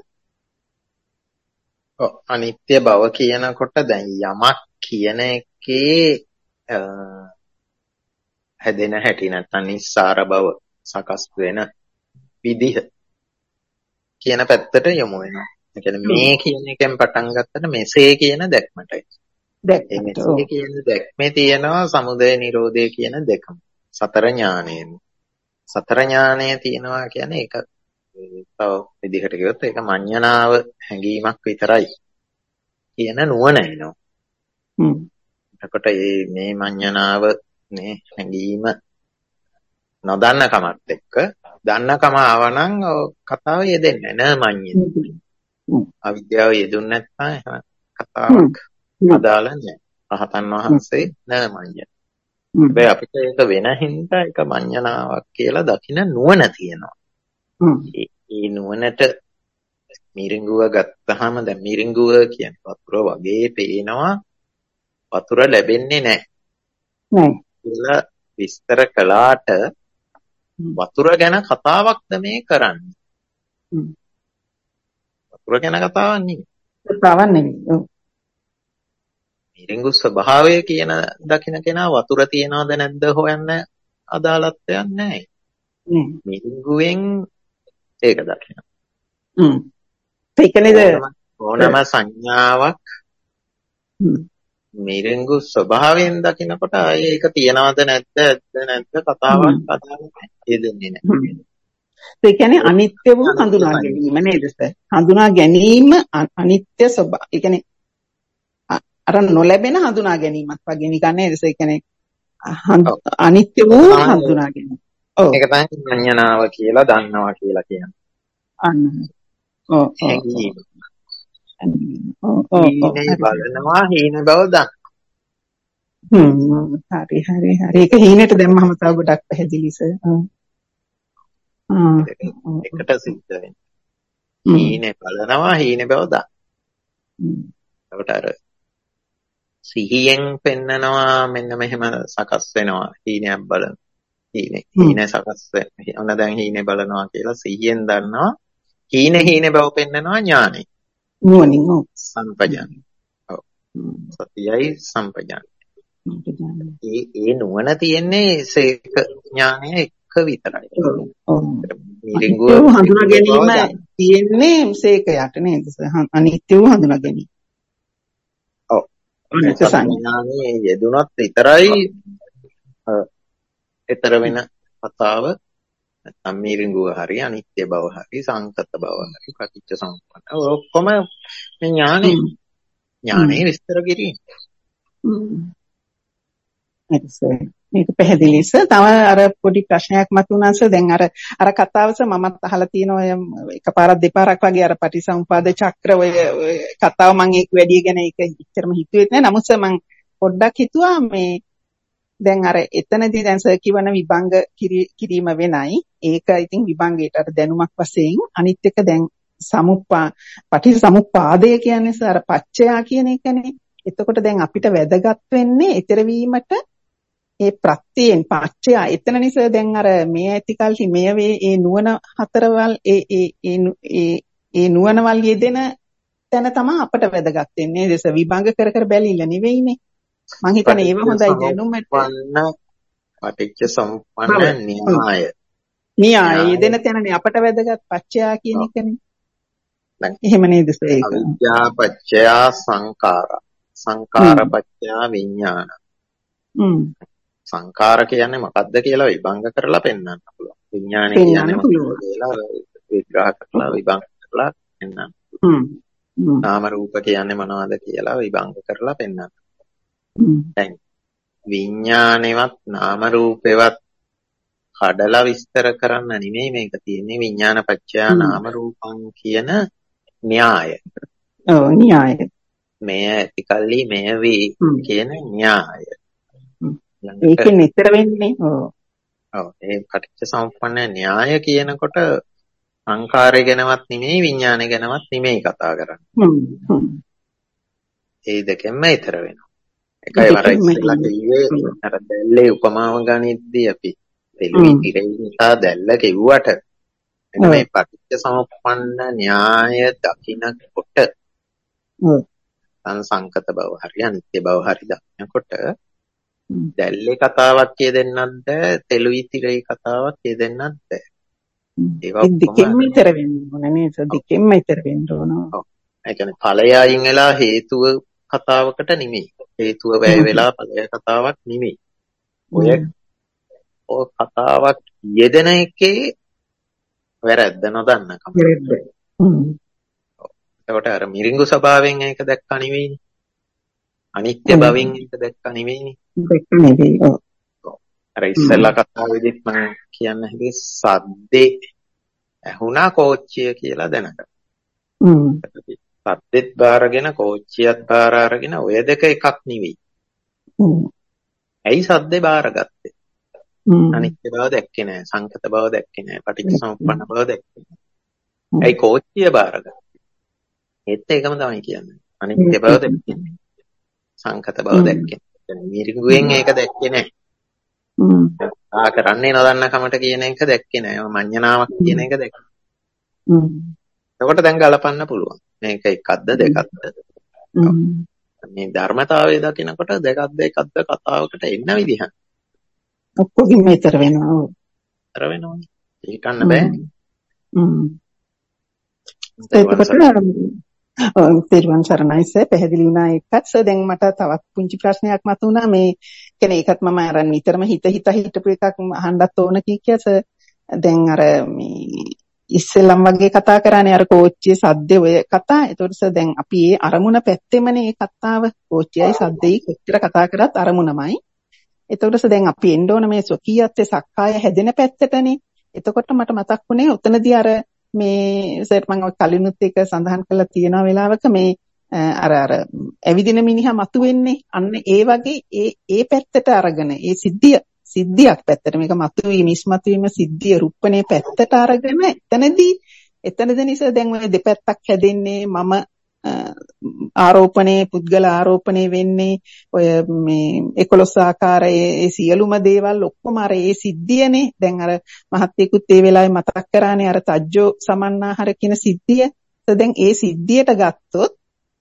ඔව් අනිත්‍ය බව කියනකොට දැන් යමක් කියන එකේ හැදෙන හැටි නැත්නම් නිස්සාර බව සකස් වෙන විදිහ කියන පැත්තට යොමු වෙනවා. ඒ කියන්නේ මේ කියන එකෙන් පටන් ගත්තට මෙසේ කියන දැක්මටයි. ඒ මෙසේ කියන දැක්මේ තියෙනවා සමුදය නිරෝධය කියන දෙකම. සතර ඥානයෙන්. සතර ඥානය තියෙනවා කියන්නේ ඒක තව විදිහට කිව්වොත් ඒක මඤ්ඤණාව හැඟීමක් විතරයි කියන නුවණ එනවා. එතකොට මේ මඤ්ඤණාව මේ හැඟීම නොදන්නකමත් එක්ක දන්නකම ආවනම් කතාව යෙදෙන්නේ නෑ මඤ්ඤේ. අවිද්‍යාව යෙදුන්නේ නැත්නම් කතාවක් අදාළ නෑ. රහතන් වහන්සේ නෑ මඤ්ඤේ. හැබැයි අපිට ඒක වෙන හින්දා ඒක මඤ්ඤණාවක් කියලා දකින්න නුවණ තියෙනවා. ඒ නුවණට මිරිඟුව ගත්තාම දැන් මිරිඟුව කියන්නේ වතුර වගේ පේනවා. වතුර ලැබෙන්නේ නැහැ. නෑ. කියලා විස්තර කළාට වතුර ගැන කතාවක්ද මේ කරන්නේ? වතුර ගැන කතාවක් නෙමෙයි. කතාවක් නෙමෙයි. මිරිඟු ස්වභාවය කියන දකින්න කෙනා වතුර තියනවද නැද්ද හොයන්න අදාළත්වයක් නැහැ. මිරිඟුවෙන් ඒක දකින්න. ඒක නේද ඕනම සංඥාවක් මිරිඟු ස්වභාවයෙන් දකිනකොට ඒක තියනවද නැද්ද කතාවක් අදාළ දෙන්නේ නැහැ. ඒ කියන්නේ අනිත්‍ය වූ හඳුනා ගැනීම නේද සර්? හඳුනා ගැනීම අනිත්‍ය ස්වභාවය. ඒ කියන්නේ අර නොලැබෙන හඳුනා ගැනීමක් වගේ නිකන් නේද සර්? ඒ කියන්නේ අනිත්‍ය වූ හඳුනා ගැනීම. ඔව්. ඒක තමයි මඤ්ඤණාව කියලා දන්නවා කියලා කියන්නේ. අන්න. ඔව්. හැඟීම. හීනේ බලනවා හීන බව දන්න. හරි. ඒක හීනෙට දැම්මම තව ගොඩක් පැහැදිලි සර්. එකට සිද්ධ වෙන්නේ. හීනේ බලනවා හීන බව දන්න. ඒකට අර සිහියෙන් පෙන්නනවා මෙන්න මෙහෙම සකස් වෙනවා හීනයක් බලන. හීනේ සකස් වෙන. දැන් හීනේ බලනවා කියලා සිහියෙන් දන්නවා. හීන බව පෙන්නනවා ඥානෙ. නුවණින් සම්පජාන. ඔව්. සතියයි සම්පජාන. ඒ නුවණ තියෙන්නේ සේක ඥානය එක විතරයි. ඔව්. මිරිඟුව හඳුනා ගැනීම තියෙන්නේ සේකයට නේද? අනිත්‍ය වූ හඳුනා ගැනීම. ඔව්. අනිත්‍ය සංඥානේ යෙදුනොත් විතරයි ඊතර වෙන කතාව නැත්නම් මිරිඟුව හරි අනිත්‍ය බව හරි සංකත බව හරි පටිච්ච සමුප්පන්න ඔක්කොම මේ ඥානේ විස්තර කිරීම. මේක පැහැදිලි සර්. තව අර පොඩි ප්‍රශ්නයක් මතුණා සර්. දැන් අර කතාවස මමත් අහලා තියෙනවා එකපාරක් දෙපාරක් වගේ අර පටිසමුපාද චක්‍ර ඔය කතාව මම ඒක වැඩි ගැන ඒක ඉච්චරම හිතුවේ නැහැ. නමුත් සර් මම පොඩ්ඩක් හිතුවා මේ දැන් අර එතනදී දැන් සර් කිවන විභංග කිරීම වෙනයි. ඒක ඉතින් විභංගයට අර දැනුමක් වශයෙන් අනිත් එක දැන් පටිච්චසමුප්පාදය කියන්නේ සර් අර පච්චයා කියන එකනේ. එතකොට දැන් අපිට වැදගත් වෙන්නේ ඊතර වීමට ඒ ප්‍රත්‍යයෙන් පච්චයා එතන නිසා දැන් අර මේ ඇතිකල්හි මේ වේ ඒ නුවණ හතරවල් ඒ නුවණවල් යෙදෙන තැන තමයි අපට වැදගත් වෙන්නේ. ඒස විභංග කර බැලිල්ල නෙවෙයිනේ. මං හිතන්නේ ඒව හොඳයි දැනුමට. පටිච්ච සමුප්පන්න න්‍යාය දෙන තැනනේ අපට වැදගත් පච්චයා කියන එකනේ. එහෙම නේද ඒක? අවිද්‍යා පච්චයා සංඛාරා. සංඛාර පච්චයා විඥාන. සංඛාර කියන්නේ මොකක්ද කියලා විභංග කරලා පෙන්වන්න පුළුවන්. විඥානය කියන්නේ මොකක්ද කියලා විග්‍රහ කරලා විභංග කරලා පෙන්වන්න. නාම රූප කියන්නේ මොනවද කියලා විභංග කරලා පෙන්වන්න. දැන් විඥානෙවත් නාම රූපෙවත් කඩලා විස්තර කරන්න නෙමෙයි මේක තියෙන්නේ විඥාන පත්‍යා නාම රූපං කියන න්‍යාය. ඔව් න්‍යාය. මෙය ඇතිකල්ලි මෙය වේ කියන න්‍යාය. ඒකෙන් ඊතර වෙන්නේ. ඔව් ඒ පටිච්ච සමුප්පන්න න්‍යාය කියනකොට සංඛාරය ගැනවත් නෙමෙයි විඥානය ගැනවත් නෙමෙයි කතා කරන්නේ. ඒ දෙකෙන්ම ඊතර වෙනවා. එකයි වර ඉස්සෙල්ලා කිව්වේ අර බැල්ලේ උපමාව ගනිද්දී අපි තෙලුයි තිරේ නිසා දැල්ල කෙව්වට එන්න මේ පටිච්ච සමුප්පන්න න්‍යාය දකින්නකොට සංකත බව හරි අනිත්‍ය බව හරි දකින්නකොට දැල්ලේ කතාවක් කියදෙන්නත් තෙලුයි තිරේ කතාවක් කියදෙන්නත් ඒවා දෙකෙන්ම ඊතර වෙන්න ඕන නේද? දෙකෙන්ම ඊතර වෙන්න ඕන. ඔව්. ඒ කියන්නේ ඵලය අයින් වෙලා හේතුව කතාවකට නෙමෙයි. හේතුව වැය වෙලා ඵලය කතාවක් නෙමෙයි. ඔය කතාවක් යෙදෙන එකේ වැරද්ද නොදන්නකම. එතකොට අර මිරිඟු ස්වභාවයෙන් ඒක දැක්කා නෙවෙයිනේ. අනිත්‍ය භවෙන් ඒක දැක්කා නෙවෙයිනේ. දැක්ක නෙවෙයි. අර ඉස්සෙල්ලා කතාවේදීත් මම කියන්න හිතේ සද්දේ ඇහුණා කෝච්චිය කියලා දැනගන්න. සද්දෙත් බාරගෙන කෝච්චියත් බාර අරගෙන ඔය දෙක එකක් නෙවෙයි. ඇයි සද්දේ බාරගත්තේ? අනිත්‍ය බව දැක්කේ නැහැ, සංකත බව දැක්කේ නැහැ, පටිච්චසමුප්පන්න බව දැක්කේ නැහැ. ඇයි කෝච්චිය බාරගත්තේ? ඒත් ඒකම තමයි කියන්නේ. අනිත්‍ය බව දැක්කේ නැහැ. සංකත බව දැක්කේ නැහැ. මිරිඟුවෙන් ඒක දැක්කේ නැහැ. කරන්නේ නොදන්න කමට කියන එක දැක්කේ නෑ. මඤ්ඤණාවක් කියන එක දැක්කේ. එතකොට දැන් ගලපන්න පුළුවන්. මේක එකක්ද දෙකක්ද? මේ ධර්මතාවය දකිනකොට දෙකක්ද එකක්ද කතාවකට එන්න විදිහ. ඔක්කොගින්ම ඊතර වෙනවා. ඊතර වෙනවනේ. හිතන්න බෑ. තෙරුවන් සරණයි සර්, පැහැදිලි වුණා එකත්. සර් දැන් මට තවත් පුංචි ප්‍රශ්නයක් මතුණා. මේ කියන්නේ ඒකත් මම අර නිතරම හිතපු එකක් අහන්නත් ඕන කිය සර්. දැන් අර මේ ඉස්සෙල්ලම් වගේ කතා කරානේ අර කෝච්චියේ සද්දේ ඔය කතා. ඒතකොට සර් දැන් අපි ඒ අරමුණ පැත්තෙමනේ මේ කතාව. කෝච්චියයි සද්දෙයි කොච්චර කතා කරත් අරමුණමයි. ඒතකොට සර් දැන් අපි එන්න ඕන මේ ස්වකීයත්වයේ සක්කාය හැදෙන පැත්තටනේ. එතකොට මට මතක් වුණේ උතනදී අර මේ සර් මම කලිනුත් එක සඳහන් කළා තියෙන වෙලාවක මේ අර ඇවිදින මිනිහා මතුවෙන්නේ අන්න ඒ වගේ ඒ පැත්තට අරගෙන ඒ සිද්ධියක් පැත්තට මේක මතුවීම ඉස්මතුවීම සිද්ධිය රුප්පනේ පැත්තට අරගෙන එතනදී නිසා දැන් ඔය දෙපැත්තක් හැදෙන්නේ මම ආරෝපණේ පුද්ගල ආරෝපණේ වෙන්නේ ඔය මේ 11 ආකාරයේ ඒ සියලුම දේවල් ඔක්කොම අර ඒ සිද්ධියනේ දැන් අර මහත්යෙකුත් ඒ වෙලාවේ මතක් කරානේ අර තජ්ජෝ සමන්නාහර කියන සිද්ධිය. දැන් ඒ සිද්ධියට ගත්තොත්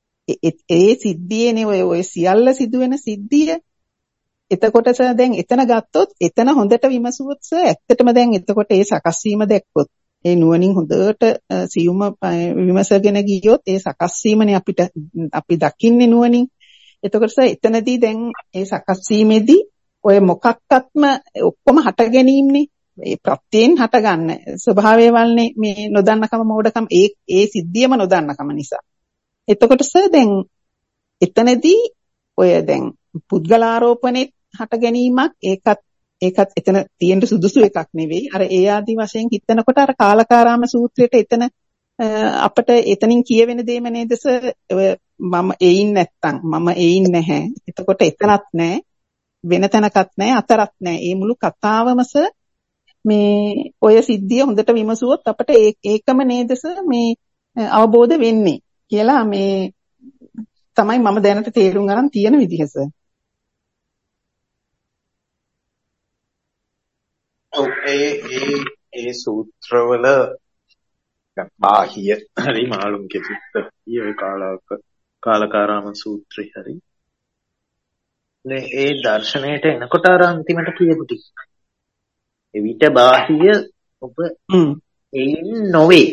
ඒ සිද්ධියේනේ ඔය සියල්ල සිදුවෙන සිද්ධිය. එතකොට දැන් එතන ගත්තොත් එතන හොඳට විමසුවොත් ඇත්තටම දැන් එතකොට ඒ සකස් වීම දැක්කොත් ඒ නුවණින් හොඳට සියුම විමසගෙන ගියොත් ඒ සකස් වීමනේ අපි දකින්නේ නුවණින්. එතකොට එතනදී දැන් ඒ සකස් වීමේදී ඔය මොකක්වත්ම ඔක්කොම හට ගැනීමනේ ඒ ප්‍රත්‍යයෙන් හටගන්න ස්වභාවය වල්නේ මේ නොදන්නකම මෝඩකම ඒ සිද්ධියම නොදන්නකම නිසා. එතකොට දැන් එතනදී ඔය දැන් පුද්ගල ආරෝපණේ හට ගැනීමක් ඒකත් එතන තියෙන සුදුසු එකක් නෙවෙයි. අර ඒ ආදි වශයෙන් හිතනකොට අර කාලකාරාම සූත්‍රයට එතන අපිට එතනින් කියවෙන දෙයම නේද මම එයින් නැත්තම් මම එයින් නැහැ. එතකොට එතනත් නැහැ වෙන තැනකත් නැහැ අතරත් නැහැ. මේ මුළු කතාවම මේ ඔය සිද්ධිය හොඳට විමසුවොත් අපිට ඒකම නේද මේ අවබෝධ වෙන්නේ කියලා මේ තමයි මම දැනට තේරුම් ගන්න තියෙන විදිහ සර්. ඒ සූත්‍රවල බාහිය හරි මාළුන්ගේ සූත්‍රය ඒ කාලකාරාම සූත්‍රය හරි ඒ දර්ශනයට එනකොට අර අන්තිමට කියපු ටික එවිට බාහිය ඔබ එයින් නොවේ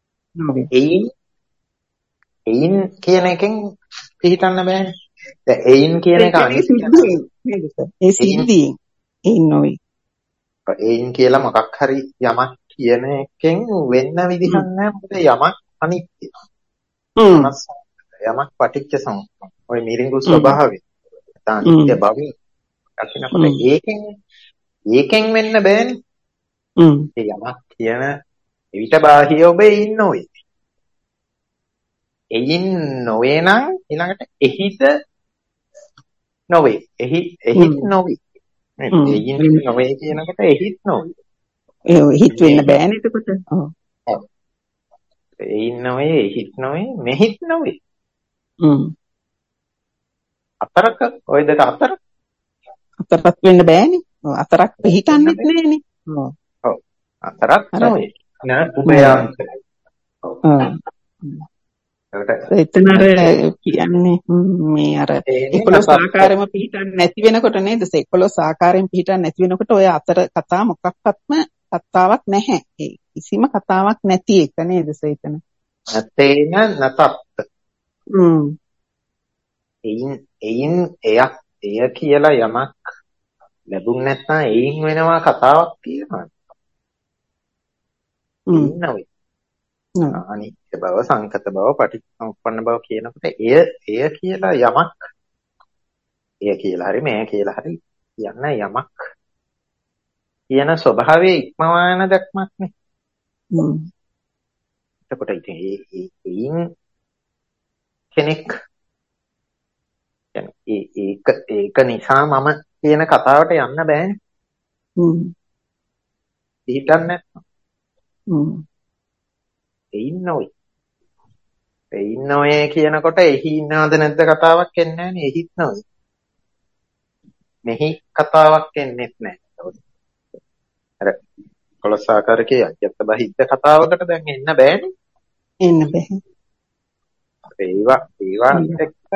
එයින් කියන එකෙන් පිළිතන්න බෑනේ. දැන් එයින් කියන එක අනිත් ඒ සිද්ධියෙන් එයින් නොවේ. එයින් කියලා මොකක් හරි යමක් කියන එකෙන් වෙන්න විදිහක් නැහැ. මොකද යමක් අනිත්‍යයි. යමක් පටිච්ච සමුප්පන්න. ඔය මිරිඟු ස්වභාවය. අනිත්‍ය භවය. අකිනකොට ඒකෙන් වෙන්න බෑනේ. ඒ යමක් කියන එවිට බාහිය ඔබ එයින් නොවේ. එයින් නොවේ නම් ඊළඟට එහිද නොවේ. එහිත් නොවේ. එයින් නොවේ කියනකොට එහිත් නොවේ. එහිත් වෙන්න බෑනේ එතකොට. ඔව්. එයින් නොවේ, එහිත් නොවේ, මෙහිත් නොවේ. අතරක ඔය දෙක අතරක් වෙන්න බෑනේ. අතරක් පිටින්නෙත් නෑනේ. ඔව්. ඔව්. අතරක් අර නොවේ. නා උභයාන්තරයි. ඔව්. එතන අර කියන්නේ මේ අර 11 ආකාරයෙන්ම පිළිටන්නේ නැති වෙනකොට නේද? 11 ආකාරයෙන් පිළිටන්නේ නැති වෙනකොට ඔය අතර කතා මොකක්වත්ම කතාවක් නැහැ. ඒ කිසිම කතාවක් නැති එක නේද එතන? නැතේන නතත්. එයින් එය කියලා යමක් ලැබුණ නැත්නම් එයින් වෙනවා කතාවක් තියෙනවා. ඉන්නවේ. අනිත්‍ය බව, සංකත බව, පටිච්චසමුප්පන්න බව කියනකොට එය කියලා යමක්, එය කියලා හරි මේ කියලා හරි කියන්න යමක් කියන ස්වභාවයේ ඉක්මවා යන දැක්මක් නේ. එතකොට ඉතින් එයින් කෙනෙක් ඒක නිසා මම කියන කතාවට යන්න බෑනේ. හිතන්නේ නැත්නම්. එයින් නොවේ කියනකොට එහි ඉන්නවද නැද්ද කතාවක් එන්නේ නැහනේ. එහිත් නොවේ. මෙහි කතාවක් එන්නේත් නැහැ. අර 11 ආකාරකේ අජත්ත බහිද්ද කතාවකට දැන් එන්න බෑනේ. එන්න බෑ. ඒවා එක්ක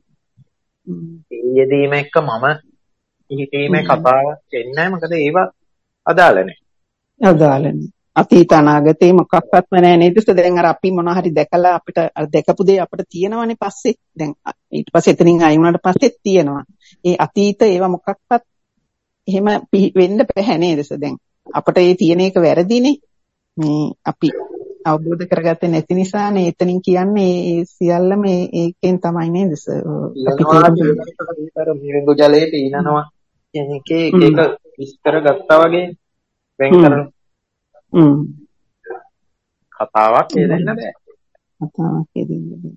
යෙදීම එක්ක මම හිතීමේ කතාවක් එන්නේ නැහැ. මොකද ඒවා අදාළ නැහැ. අදාළ නැහැ. අතීත අනාගතේ මොකක්වත්ම නැහැ නේද? දැන් අර අපි මොනවා හරි දැකලා අපිට දැකපු දේ අපිට තියෙනවනේ පස්සේ. දැන් ඊට පස්සේ එතනින් අයින් වුණාට පස්සෙත් තියෙනවා. ඒ අතීත ඒවා මොකක්වත් එහෙම වෙන්න බෑ නේද? දැන් අපිට ඒ තියෙන එක වැරදිනේ. මේ අපි අවබෝධ කරගත්තේ නැති නිසානේ එතනින් කියන්නේ ඒ සියල්ලම ඒකෙන් තමයි නේද? අපි තේරුම් මිරිඟු ජලයේ පීනනවා කියන එකේ ඒක විස්තර ගත්තා වගේ වෙන් කරන කතාවක් හේදෙන්න බෑ. කතාවක් හේදෙන්න බෑ.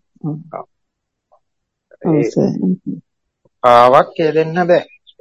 කතාවක් හේදෙන්න බෑ.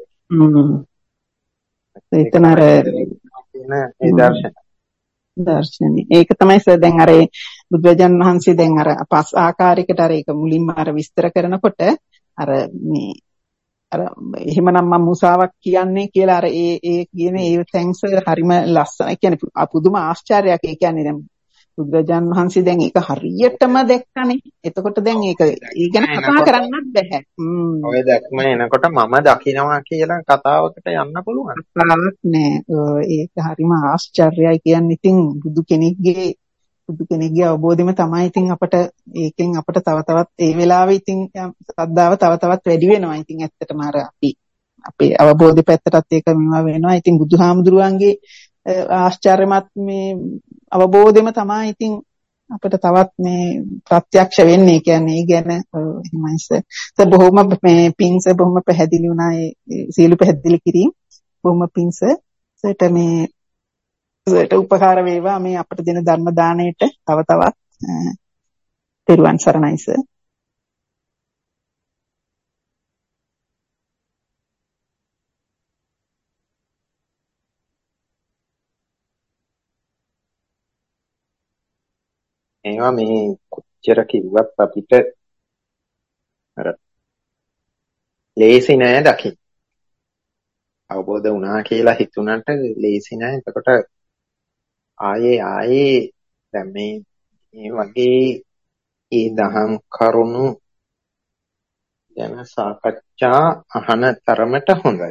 එතන අර ඒ දර්ශනය. ඒක තමයි සර් දැන් අර බුදුරජාණන් වහන්සේ දැන් අර පස් ආකාරයකට අර ඒක මුලින්ම අර විස්තර කරනකොට අර මේ අර එහෙමනම් මම මුසාවක් කියන්නේ කියලා අර ඒ කියන ඒ තැන්ස හරිම ලස්සනයි. කියන්නේ පුදුම ආශ්චර්යයක්. ඒ කියන්නේ දැන් බුදුරජාණන් වහන්සේ දැන් ඒක හරියටම දැක්කනේ. එතකොට දැන් ඒක ඒ ගැන කතා කරන්නත් බෑ. ඔය දැක්ම එනකොට මම දකින්නවා කියලා කතාවකට යන්න පුළුවන්. කතාවක් නෑ. ඒක හරිම ආශ්චර්යයි කියන්නේ. ඉතින් බුදු කෙනෙක්ගේ අවබෝධෙම තමයි ඉතින් අපට ඒකෙන් අපට තව තවත් ඒ වෙලාවේ ඉතින් ශ්‍රද්ධාව තව තවත් වැඩි වෙනවා. ඉතින් ඇත්තටම අර අපේ අවබෝධය පැත්තටත් ඒක මෙවා වෙනවා. ඉතින් බුදුහාමුදුරුවන්ගේ ආශ්චර්යමත් මේ අවබෝධෙම තමයි ඉතින් අපිට තවත් මේ ප්‍රත්‍යක්ෂ වෙන්නේ. කියන්නේ ඒ ගැන එහෙමයි සර්. බොහොම මේ පිංස බොහොම පැහැදිලි වුණා. ඒ සියලු පැහැදිලි කිරීම බොහොම පිංස සර්ට මේ සර්ට උපකාර වේවා මේ අපිට දෙන ධර්ම දාණයට තව තවත් තෙරුවන් සරණයි සර්. ඒවා මේ කොච්චර කිව්වත් අපිට අර ලේසි නෑ දකින්න. අවබෝධ වුණා කියලා හිතුණාට ලේසි නෑ. එතකොට ආයේ දැන් මේ වගේ ඒ දහම් කරුණු ගැන සාකච්ඡා අහන තරමට හොඳයි.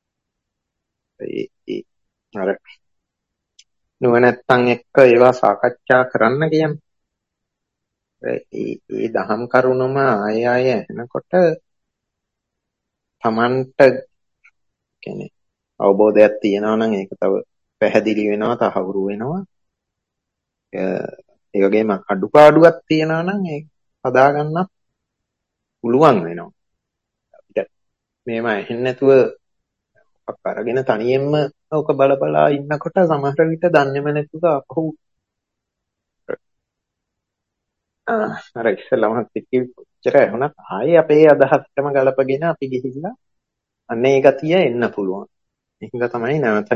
අර නුවණැත්තන් එක්ක ඒවා සාකච්ඡා කරන්න කියන්නේ. ඒ දහම් කරුණම ආය එනකොට Tamanට කියන්නේ අවබෝධයක් තියෙනවා නම් ඒක තව පැහැදිලි වෙනවා, තහවුරු වෙනවා. ඒ වගේම අඩුපාඩුවක් තියෙනවා නම් ඒක හදා ගන්නත් පුළුවන් වෙනවා. අපිට මේව ඇහෙන්නේ නැතුව අරගෙන තනියෙන්ම ඔක බලබලා ඉන්නකොට සමහර විට දන්නේම නැතුව අපහු අර ඉස්සෙල්ලාම පිටිච්චර වුණත් ආයේ අපේ අදහස්ටම ගලපගෙන අපි ගිහිල්ලා අන්නේ ගතිය එන්න පුළුවන්. ඒක තමයි නැවත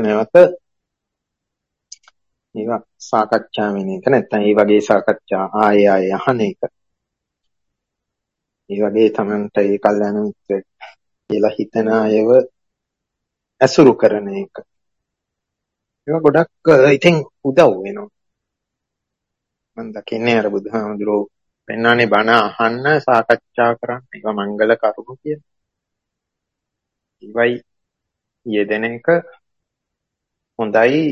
මේවා සාකච්ඡා වෙන එක. නැත්නම් මේ වගේ සාකච්ඡා ආයේ අහන එක. මේ වගේ Tamanට ඒ කල්යනා මිත්‍ර කියලා හිතන අයව ඇසුරු කරන එක. ඒක ගොඩක් ඉතින් උදව් වෙනවා. මම දකින්නේ අර බුදුහාමුදුරුවෝ පෙන්වන්නේ බණ අහන්න සාකච්ඡා කරන්න ඒවා මංගල කරුණු කියන. ඒවයි යෙදෙන එක හොඳයි.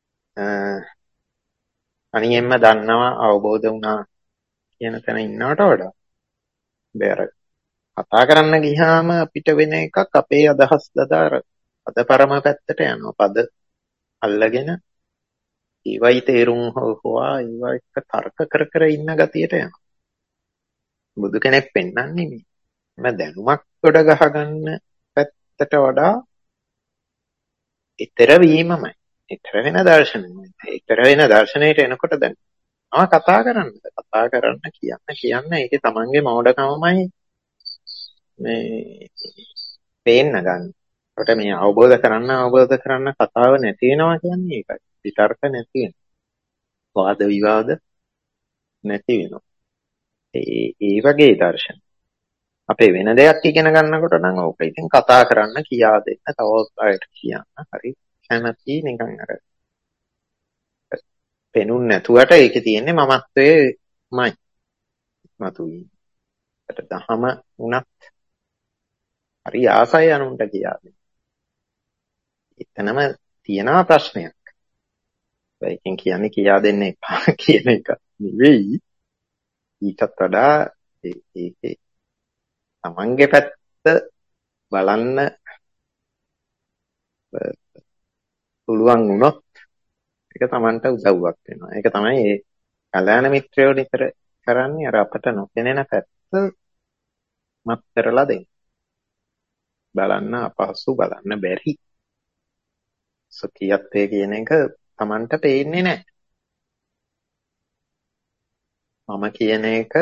අනියෙන්ම දන්නවා අවබෝධ වුණා කියන තැන ඉන්නවට වඩා බෑර කතා කරන්න ගියාම අපිට වෙන එකක් අපේ අදහස් දදාර පදපරම පැත්තට යනවා. පද අල්ලගෙන ඒවයි තේරුම් හොවා ඒවා එක්ක තර්ක කර කර ඉන්න ගතියට යනවා. බුදු කෙනෙක් පෙන්වන්නේ මේ දැනුමක් ගොඩ ගහගන්න පැත්තට වඩා ඊතර වීමමයි. ඊතර වෙන දර්ශනයයි. ඊතර වෙන දර්ශනයට එනකොට දැන් කතා කරන්න කියන්න ඒකේ තමන්ගේ මෝඩකමමයි මේ පේන්න ගන්න. ඒකට මේ අවබෝධ කරන්න කතාව නැති වෙනවා කියන්නේ ඒකයි. විතර්ක නැති වෙනවා. වාද විවාද නැති වෙනවා. ඒ වගේ දර්ශන. අපේ වෙන දෙයක් ඉගෙන ගන්නකොට නම් ඕක ඉතින් කතා කරන්න කියා දෙන්න තවත් අයට කියන්න. හරි. කැමැති නිකන් අර පෙනුන් නැතුවට ඒකේ තියෙන්නේ මමත්වයේමයි. මතුයි. ඒකට දහම උනත් හරි ආසයි අනුන්ට කියා දෙන්න. එතනම තියෙනවා ප්‍රශ්නයක්. ඒකෙන් කියන්නේ කියා දෙන්න එපා කියන එක නෙවෙයි. ඊටත් වඩා ඒකේ තමන්ගේ පැත්ත බලන්න පුළුවන් වුණොත් ඒක තමන්ට උදව්වක් වෙනවා. ඒක තමයි ඒ කල්‍යාණ මිත්‍රයෝ නිතර කරන්නේ අර අපට නොපෙනෙන පැත්ත මත් කරලා දෙන්න. බලන්න අපහසු බලන්න බැරි. සුඛියත්වයේ කියන එක තමන්ට පේන්නේ නැහැ. මම කියන එක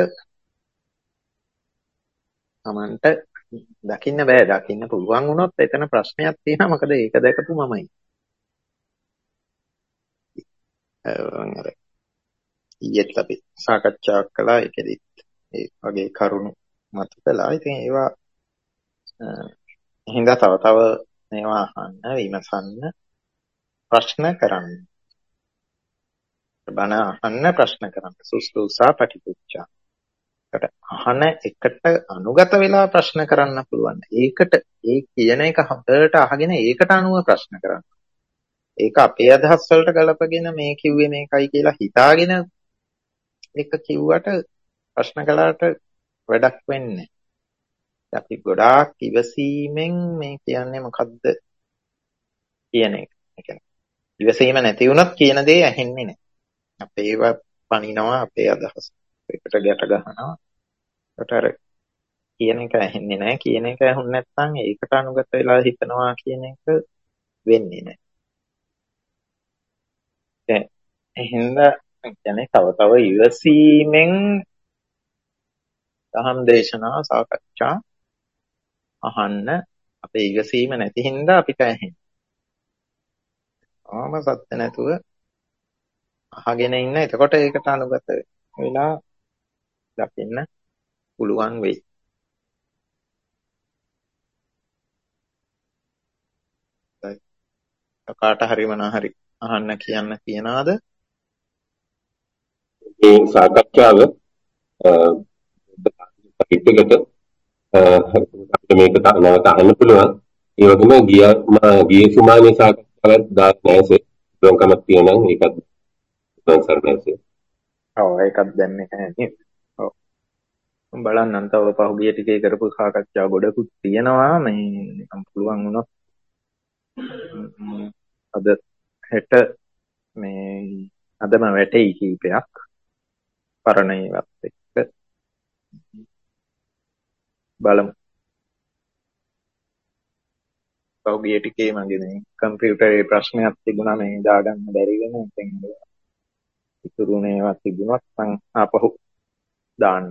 තමන්ට දකින්න බෑ. දකින්න පුළුවන් වුණොත් එතන ප්‍රශ්නයක් තියෙනවා. මොකද ඒක දැකපු මමයි. ඊයේත් අපි සාකච්ඡා කළා. ඒකෙදිත් ඒ වගේ කරුණු මත කළා. ඉතින් ඒවා හින්දා තව මේවා අහන්න, විමසන්න, ප්‍රශ්න කරන්න. බණ අහන්න, ප්‍රශ්න කරන්න. සුස්තුසා පටිපුච්චා. අහන එකට අනුගත වෙලා ප්‍රශ්න කරන්න පුළුවන්. ඒකට ඒ කියන එක හොඳට අහගෙන ඒකට අනුව ප්‍රශ්න කරන්න. ඒක අපේ අදහස් වලට ගලපගෙන මේ කිව්වේ මේකයි කියලා හිතාගෙන එක කිව්වට ප්‍රශ්න කළාට වැඩක් වෙන්නේ නැහැ. අපි ගොඩාක් ඉවසීමෙන් මේ කියන්නේ මොකද්ද කියන එක. ඒ කියන්නේ ඉවසීම නැති වුණොත් කියන දේ ඇහෙන්නේ නැහැ. අපේව පණිනවා අපේ අදහස්. ඒකට ගැට ගන්නවා. ඒකට අර කියන එක ඇහෙන්නේ නැහැ. කියන එක ඇහුන්නේ නැත්නම් ඒකට අනුගත වෙලා හිතනවා කියන එක වෙන්නේ නැහැ. එහෙනම් කියන්නේ තව ඉවසීමෙන් දහම් දේශනා සාකච්ඡා අහන්න අපේ ඉවසීම නැති හින්දා අපිට ඇහෙන්නේ. ආම සත්‍ය නැතුව අහගෙන ඉන්න. එතකොට ඒකට අනුගත වෙලා දකින්න පුළුවන් වෙයි. කාට හරි මොනවා හරි අහන්න කියන්න තියනවාද? මේ සාකච්ඡාව පිටකට මේක නැවත අහන්න පුළුවන්. ඒ වගේම ගිය සුමානේ සාකච්ඡාවක් දාන්න නැසේ. ලොන්කමක් තියෙනවා ඒකත් සර්වස්සේ. ඔව් ඒකත් දැන් එක නේද? ඔව්. බලන්න තව පහුගිය ටිකේ කරපු සාකච්ඡා ගොඩකුත් තියෙනවා. මේ නිකන් පුළුවන් වුණොත් අද හෙට මේ අදම වැටෙයි කීපයක්. පරණ ඒවත් එක්ක බලමු. පහුගිය ටිකේ මගේ මේ කම්පියුටරේ ප්‍රශ්නයක් තිබුණා මේ දාගන්න බැරි වෙන ඉතින් ඉතුරුනේ ඒවා තිබුණත් මම ආපහු දාන්න.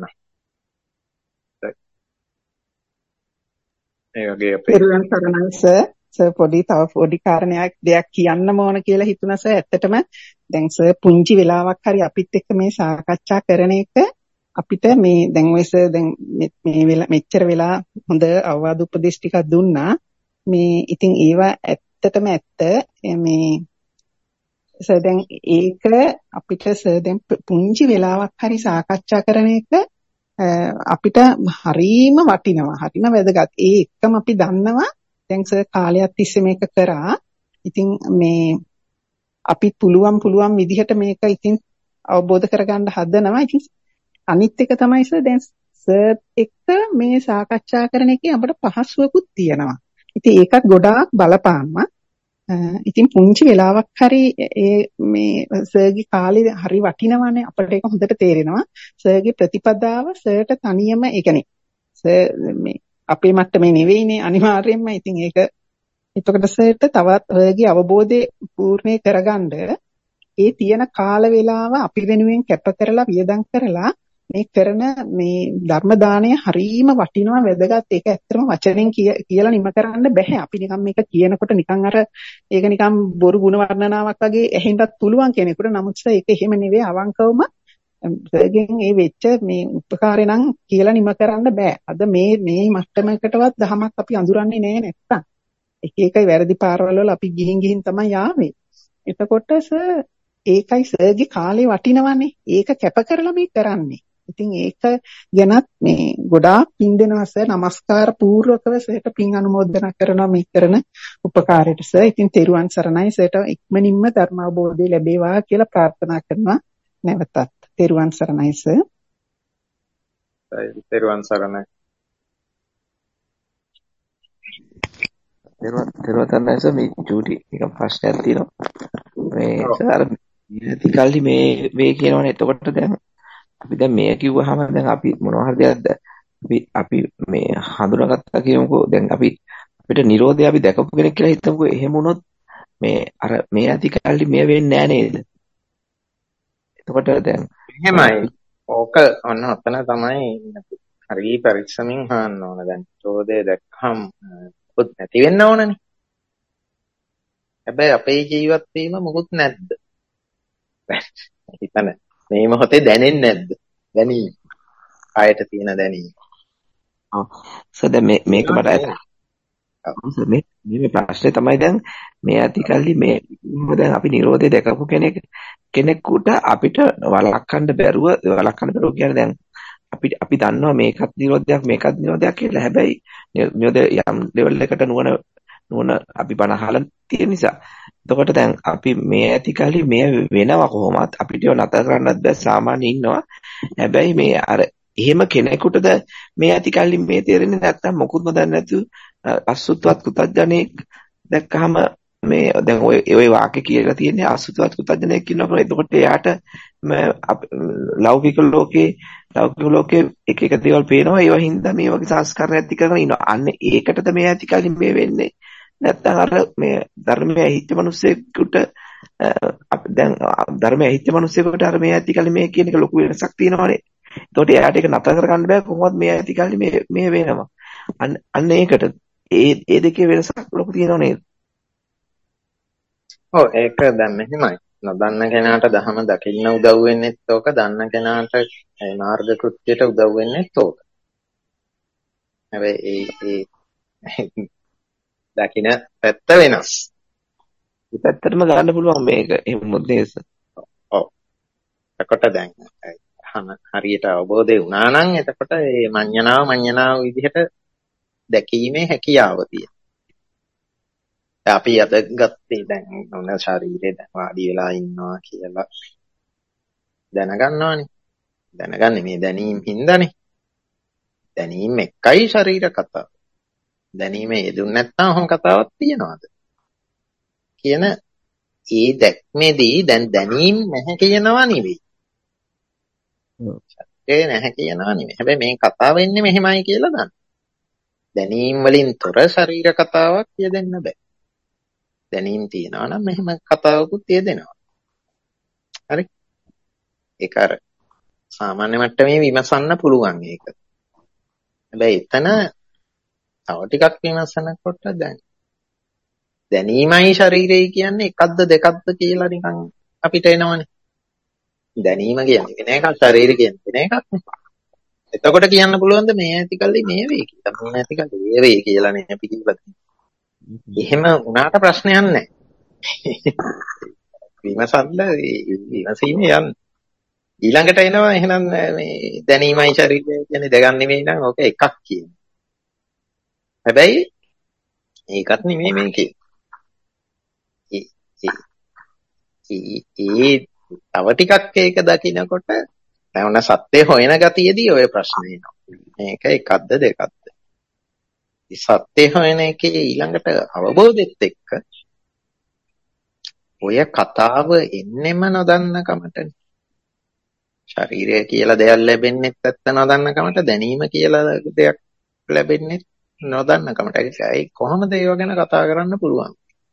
ඒ වගේ අපේ පෙරවන් සරණයි සර් පොඩි කාරණයක් දෙයක් කියන්නම ඕන කියලා හිතුණා සර්. ඇත්තටම දැන් සර් පුංචි වෙලාවක් හරි අපිත් එක්ක මේ සාකච්ඡා කරන එක අපිට මේ දැන් ඔය සර් දැන් මේ මෙච්චර වෙලා හොඳ අවවාද උපදේශ ටිකක් දුන්නා. මේ ඉතින් ඒවා ඇත්තටම ඇත්ත මේ සර් දැන් ඒක අපිට සර් දැන් පුංචි වෙලාවක් හරි සාකච්ඡා කරන එක අපිට හරීම වටිනවා. හරිම වැදගත්. ඒ එක්කම අපි දන්නවා දැන් සර් කාලයක් තිස්සේ මේක කරා. ඉතින් මේ අපි පුළුවන් විදිහට මේක ඉතින් අවබෝධ කරගන්න හදනවා. ඉතින් අනිත් එක තමයි සර් දැන් සර් එක්ක මේ සාකච්ඡා කරන එකේ අපිට පහසුවකුත් තියෙනවා. ඉතින් ඒකත් ගොඩාක් බලපානවා. ඉතින් පුංචි වෙලාවක් හරි මේ සර්ගේ කාලේ හරි වටිනවනේ අපිට ඒක හොඳට තේරෙනවා. සර්ගේ ප්‍රතිපදාව සර්ට තනියම ඒ කියන්නේ සර් මේ අපේ මට්ටමේ නෙවෙයිනේ අනිවාර්යයෙන්ම. ඉතින් ඒක එතකොට සර්ට තවත් සර්ගේ අවබෝධය පූර්ණේ කරගන්න ඒ තියෙන කාල වේලාව අපි වෙනුවෙන් කැප කරලා වියදම් කරලා මේ කරන මේ ධර්ම දාණය හරීම වටිනවා වැදගත්. ඒක ඇත්තටම වචනෙන් කියලා නිම කරන්න බෑ. අපි නිකන් මේක කියනකොට නිකන් අර ඒක නිකන් බොරු ಗುಣ වර්ණනාවක් වගේ ඇහෙන්නත් පුළුවන් කෙනෙකුට. නමුත් ඒක එහෙම නෙවෙයි. අවංකවම සර්ගෙන් මේ වෙච්ච මේ උපකාරය නම් කියලා නිම කරන්න බෑ. අද මේ මට්ටමකටවත් දහමක් අපි අඳුරන්නේ නෑ නැත්තම්. එක වැරදි පාරවල් වල අපි ගිහින් තමයි ආවේ. එතකොට සර් ඒකයි සර්ගේ කාලේ වටිනවනේ. ඒක කැප කරලා මේ කරන්නේ. ඉතින් ඒක ගැනත් මේ ගොඩාක් පින් දෙනවා සර්. নমස්කාර පූර්වකව සර්ට පින් අනුමෝදනා කරනවා මේ කරන උපකාරයට සර්. ඉතින් තෙරුවන් සරණයි සර්ට ඉක්මනින්ම ධර්ම අවබෝධය ලැබේවා කියලා ප්‍රාර්ථනා කරනවා නැවතත්. තෙරුවන් සරණයි සර්. තෙරුවන් සරණයි. තෙරුවන් සරණයි මේ චූටි එක ප්‍රශ්නයක් තියෙනවා. මේ සර් ඉති කල්ලි මේ කියනවනේ. එතකොට දැන් අපි දැන් මේ කිව්වහම දැන් අපි මොනවා හරි දෙයක් අපි මේ හඳුනාගත්තා කියමුකෝ. දැන් අපිට Nirodha අපි දැකපු කෙනෙක් කියලා හිතමුකෝ. එහෙම වුණොත් මේ අර මේ ඇති කල්ලි මේ වෙන්නේ නැහැ නේද? එතකොට දැන් එහෙමයි. ඕක ඔන්න ඔතන තමයි හරි පරිස්සමින් අහන්න ඕන. දැන් Nirodha දැක්කම මොකුත් නැති වෙන්න ඕනනේ. හැබැයි අපේ ජීවත් වීම මොකුත් නැද්ද? හිතන්න මේ මොහොතේ දැනෙන්නේ නැද්ද? දැනීම. ආයත තියෙන දැනීම. සර් දැන් මේක මට මේ ප්‍රශ්නේ තමයි දැන් මේ ඇතිකල්ලි මේ දැන් අපි Nirodha දැකපු කෙනෙකුට අපිට වළක්වන්න බැරුව කියන්නේ දැන් අපි දන්නවා මේකත් Nirodhaයක් කියලා. හැබැයි Nirodha යම් ලෙවල් එකට නුවණ අපි බණ අහලා තියෙන නිසා. එතකොට දැන් අපි මේ ඇතිකල්ලි මේ වෙනවා කොහොමත් අපිට ඒව නතර කරන්නත් බෑ. සාමාන්‍යයෙන් ඉන්නවා. හැබැයි මේ අර එහෙම කෙනෙකුටද මේ ඇතිකල්ලි මේ තේරෙන්නේ නැත්තම් මොකුත්ම දන්නේ නැතු අසුත්වත් කුතඥයෙක් දැක්කහම මේ දැන් ඔය වාක්‍ය කියලා තියෙන්නේ අසුත්වත් කුතඥයෙක් ඉන්නකොට. එතකොට එයාට ලෞකික ලෝකේ එක දේවල් පේනවා. ඒවා හින්දා මේ වගේ සංස්කාරයක් ඇති කරගෙන ඉන්නවා. අන්න ඒකටද මේ ඇතිකල්ලි මේ වෙන්නේ. නැත්තම් අර මේ ධර්මයේ ඇහිච්ච මිනිස්සෙකුට අපි දැන් ධර්මයේ ඇහිච්ච මිනිස්සෙකුට අර මේ ඇතිකල්ලි මේ කියන එක ලොකු වෙනසක් තියෙනවානේ. එතකොට එයාට ඒක නතර කරගන්න බෑ. කොහොමද මේ ඇතිකල්ලි මේ වෙනවා. අන්න ඒකට ඒ දෙකේ වෙනසක් ලොකු තියෙනව නේද? ඔව් ඒක දැන් මෙහෙමයි. නොදන්න කෙනාට ධහම දකින්න උදව් වෙන්නේත් ඕක. දන්න කෙනාට ඒ මාර්ග කෘත්‍යයට උදව් වෙන්නේත් ඕක. හැබැයි ඒ දකින්න පැත්ත වෙනස්. මේ පැත්තටම ගන්න පුළුවන් මේක. එහෙම මොදේස. ඔව්. එතකොට දැන් හරියට අවබෝධය වුණා නම් එතකොට මේ මඤ්ඤණාව විදිහට දැකීමේ හැකියාව තියෙනවා. අපි අද ගත්තේ දැන් මොන ශරීරේ දැන් වාඩි වෙලා ඉන්නවා කියලා දැනගන්නවානේ. දැනගන්නේ මේ දැනීම හින්දානේ. දැනීම එකයි ශරීර කතාව. දැනීම යෙදුන්නේ නැත්නම් ඔහොම කතාවක් තියනවාද? කියන ඒ දැක්මේදී දැන් දැනීම නැහැ කියනවා නෙවෙයි. ඒ නැහැ කියනවා නෙවෙයි. හැබැයි මේ කතාව වෙන්නේ මෙහෙමයි කියලා දන්න. දැනීම් වලින් තොර ශරීර කතාවක් කියදෙන්න බෑ. දැනීම් තියනවා නම් මෙහෙම කතාවකුත් තියදෙනවා. හරි? ඒක අර සාමාන්‍ය මට්ටමේ විමසන්න පුළුවන් ඒක. හැබැයි එතන තව ටිකක් විමසනකොට දැනීමයි ශරීරය කියන්නේ එකක්ද දෙකක්ද කියලා නිකන් අපිට එනවනේ. දැනීම කියන්නේ වෙන එකක්, ශරීරය කියන්නේ වෙන එකක් නේ. එතකොට කියන්න පුළුවන්ද මේ ඇතිකල්ලි මේ වෙයි කියලා. මේ ඇතිකල්ලි මේ වෙයි කියලා නේ අපි කිව්වා. එහෙම වුණාට ප්‍රශ්නයක් නැහැ. විමසන්න විමසීමේ යන්න. ඊළඟට එනවා එහෙනම් මේ දැනීමයි ශරීරය කියන්නේ දෙකක් නෙමෙයි නම් ඕක එකක් කියන්නේ. හැබැයි ඒකත් නෙමෙයි මේකේ. ඒ තව ටිකක් ඒක දකිනකොට නැවන සත්‍ය හොයන ගතියේදී ඔය ප්‍රශ්නේ එනවා. මේක එකක්ද දෙකක්ද? සත්‍ය හොයන එකේ ඊළඟට අවබෝධෙත් එක්ක ඔය කතාව එන්නෙම නොදන්න කමටනේ. ශරීරය කියලා දෙයක් ලැබෙන්නේ නැත්ත නොදන්න කමට, දැනීම කියලා දෙයක් ලැබෙන්නේ නොදන්න කමට. ඒ කොහොමද ඒව ගැන කතා කරන්න පුළුවන්?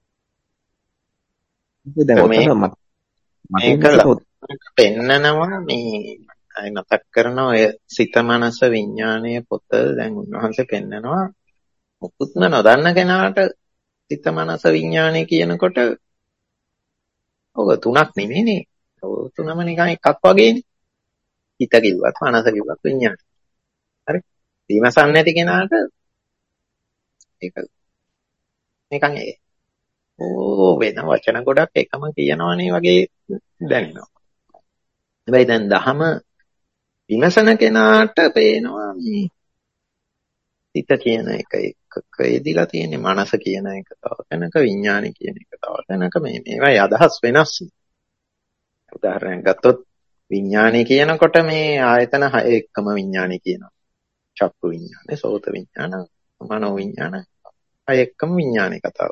මේක පෙන්නනවා මේ අය මතක් කරන ඔය සිත මනස විඥානය පොත දැන් උන්වහන්සේ පෙන්නනවා මුකුත්ම නොදන්න කෙනාට සිත මනස විඥානය කියනකොට ඔය තුනක් නෙමෙයිනේ. ඔය තුනම නිකන් එකක් වගේනේ. හිත කිව්වත් මනස කිව්වත් විඥානය. හරි. විමසන්නේ නැති කෙනාට ඒක නිකන් වෙන වචන ගොඩක් එකම කියනවනේ වගේ දැනෙනවා. හැබැයි දැන් දහම විමසන කෙනාට පේනවා මේ හිත කියන එක එකක එදිලා තියෙන්නේ, මනස කියන එක තව තැනක, විඥානය කියන එක තව තැනක. මේවායි අදහස් වෙනස්. උදාහරණයක් ගත්තොත් විඥානය කියනකොට මේ ආයතන 6 එකම විඥානය කියනවා. චක්කු විඥානය, සෝත විඥාන, මනෝ විඥාන 6 එකම විඥානය කතාව.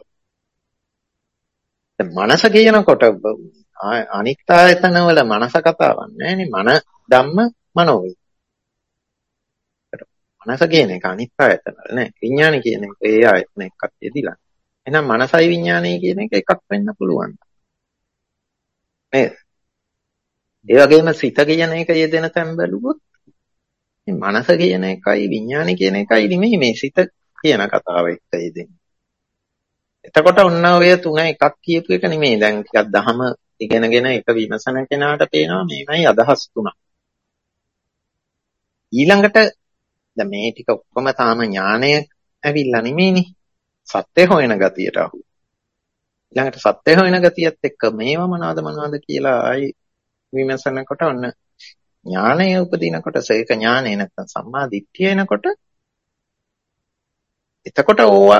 මනස කියනකොට අනිත් ආයතන වල මනස කතාවක් නෑනේ. මන ධම්ම මනෝ මනස කියන එක අනිත් ආයතන වල නෑ. විඥානය කියන එක ඒ ආයතන එකක් යෙදිලා. එහෙනම් මනසයි විඥානය කියන එක එකක් වෙන්න පුළුවන් නේද? ඒ වගේම සිත කියන එක යෙදෙන තැන් බැලුවොත් මේ මනස කියන එකයි විඥානය කියන එකයි නෙමෙයි මේ සිත කියන කතාව එක්ක යෙදෙන්නේ. එතකොට ඔන්න ඔය තුන එකක් කියපු එක නෙමෙයි. දැන් ටිකක් දහම ඉගෙනගෙන එක විමසන කෙනාට පේනවා මේමයි අදහස් තුනක්. ඊළඟට දැන් මේ ටික ඔක්කොම තාම ඥානය ඇවිල්ලා නෙමෙයිනේ. සත්‍ය හොයන ගතියට අහු. ඊළඟට සත්‍ය හොයන ගතියත් එක්ක මේව මොනවද කියලා ආයි විමසනකොට ඔන්න ඥානය උපදිනකොට සේක ඥානය නැත්තම් සම්මා දිට්ඨිය එනකොට එතකොට ඕවා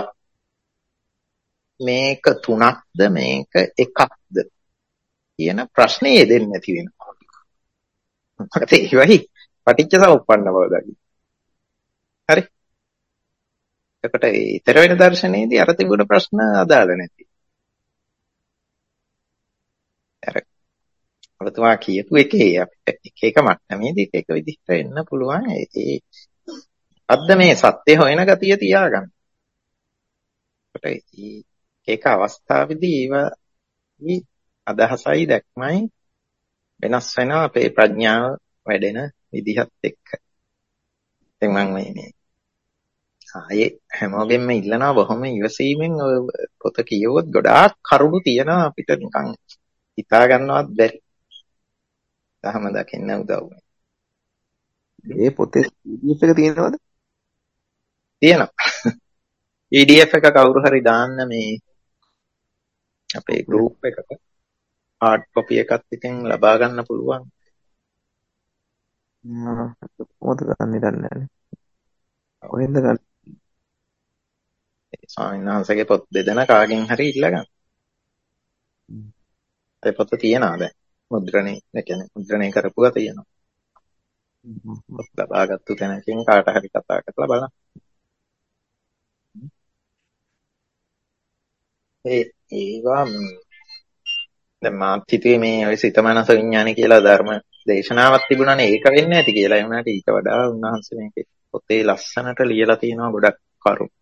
මේක තුනක්ද මේක එකක්ද කියන ප්‍රශ්නේ දෙන්නේ නැති වෙනවා. මොකද ඒවයි පටිච්ච සමුප්පන්න බව දකි. හරි. එතකොට ඊතර වෙන දර්ශනයේදී අර තිබුණ ප්‍රශ්න අදාළ නැති. අර ඔබතුමා කියපු එකේ අපිට එක එක මට්ටමේදී එක විදිහට එන්න පුළුවන්. ඒ අද්ද මේ සත්‍ය හොයන ගතිය තියාගන්න. ඒක අවස්ථාවේදී ඒවා අදහසයි දැක්මයි වෙනස් වෙනවා අපේ ප්‍රඥාව වැඩෙන විදිහත් එක්ක. ඉතින් මම මේ ආයේ හැමෝගෙම ඉල්ලනවා බොහොම ඉවසීමෙන් ඔය පොත කියවුවොත් ගොඩාක් කරුණු තියෙනවා අපිට නිකන් හිතා ගන්නවත් බැරි. දහම දකින්න උදව් වෙනවා. මේ පොතේ PDF එක තියෙනවද? තියෙනවා. PDF එක කවුරු හරි දාන්න මේ අපේ group එකට hard copy එකක් ඉතින් ලබා ගන්න පුළුවන්. කොහොමද ගන්නේ දන්නේ නැහැ. කොහෙන්ද ගන්නේ? ස්වාමීන් වහන්සේගේ පොත් දෙදෙන කාගෙන් හරි ඉල්ල ගන්න. ඒ පොත තියනවා දැන්. මුද්‍රණේ, ඒ කියන්නේ මුද්‍රණය කරපුවා තියෙනවා. පොත් ලබාගත්තු තැනකින් කාට හරි කතා කරලා බලන්න. ඒවා දැන් මාත් හිතුවේ මේ ඔය සිත මනස විඥානය කියලා ධර්ම දේශනාවක් තිබුණානේ ඒක වෙන්නේ නැති කියලා. ඒ වුණාට ඊට වඩා උන්වහන්සේ මේකේ පොතේ ලස්සනට ලියලා තියෙනවා ගොඩක් කරුණු.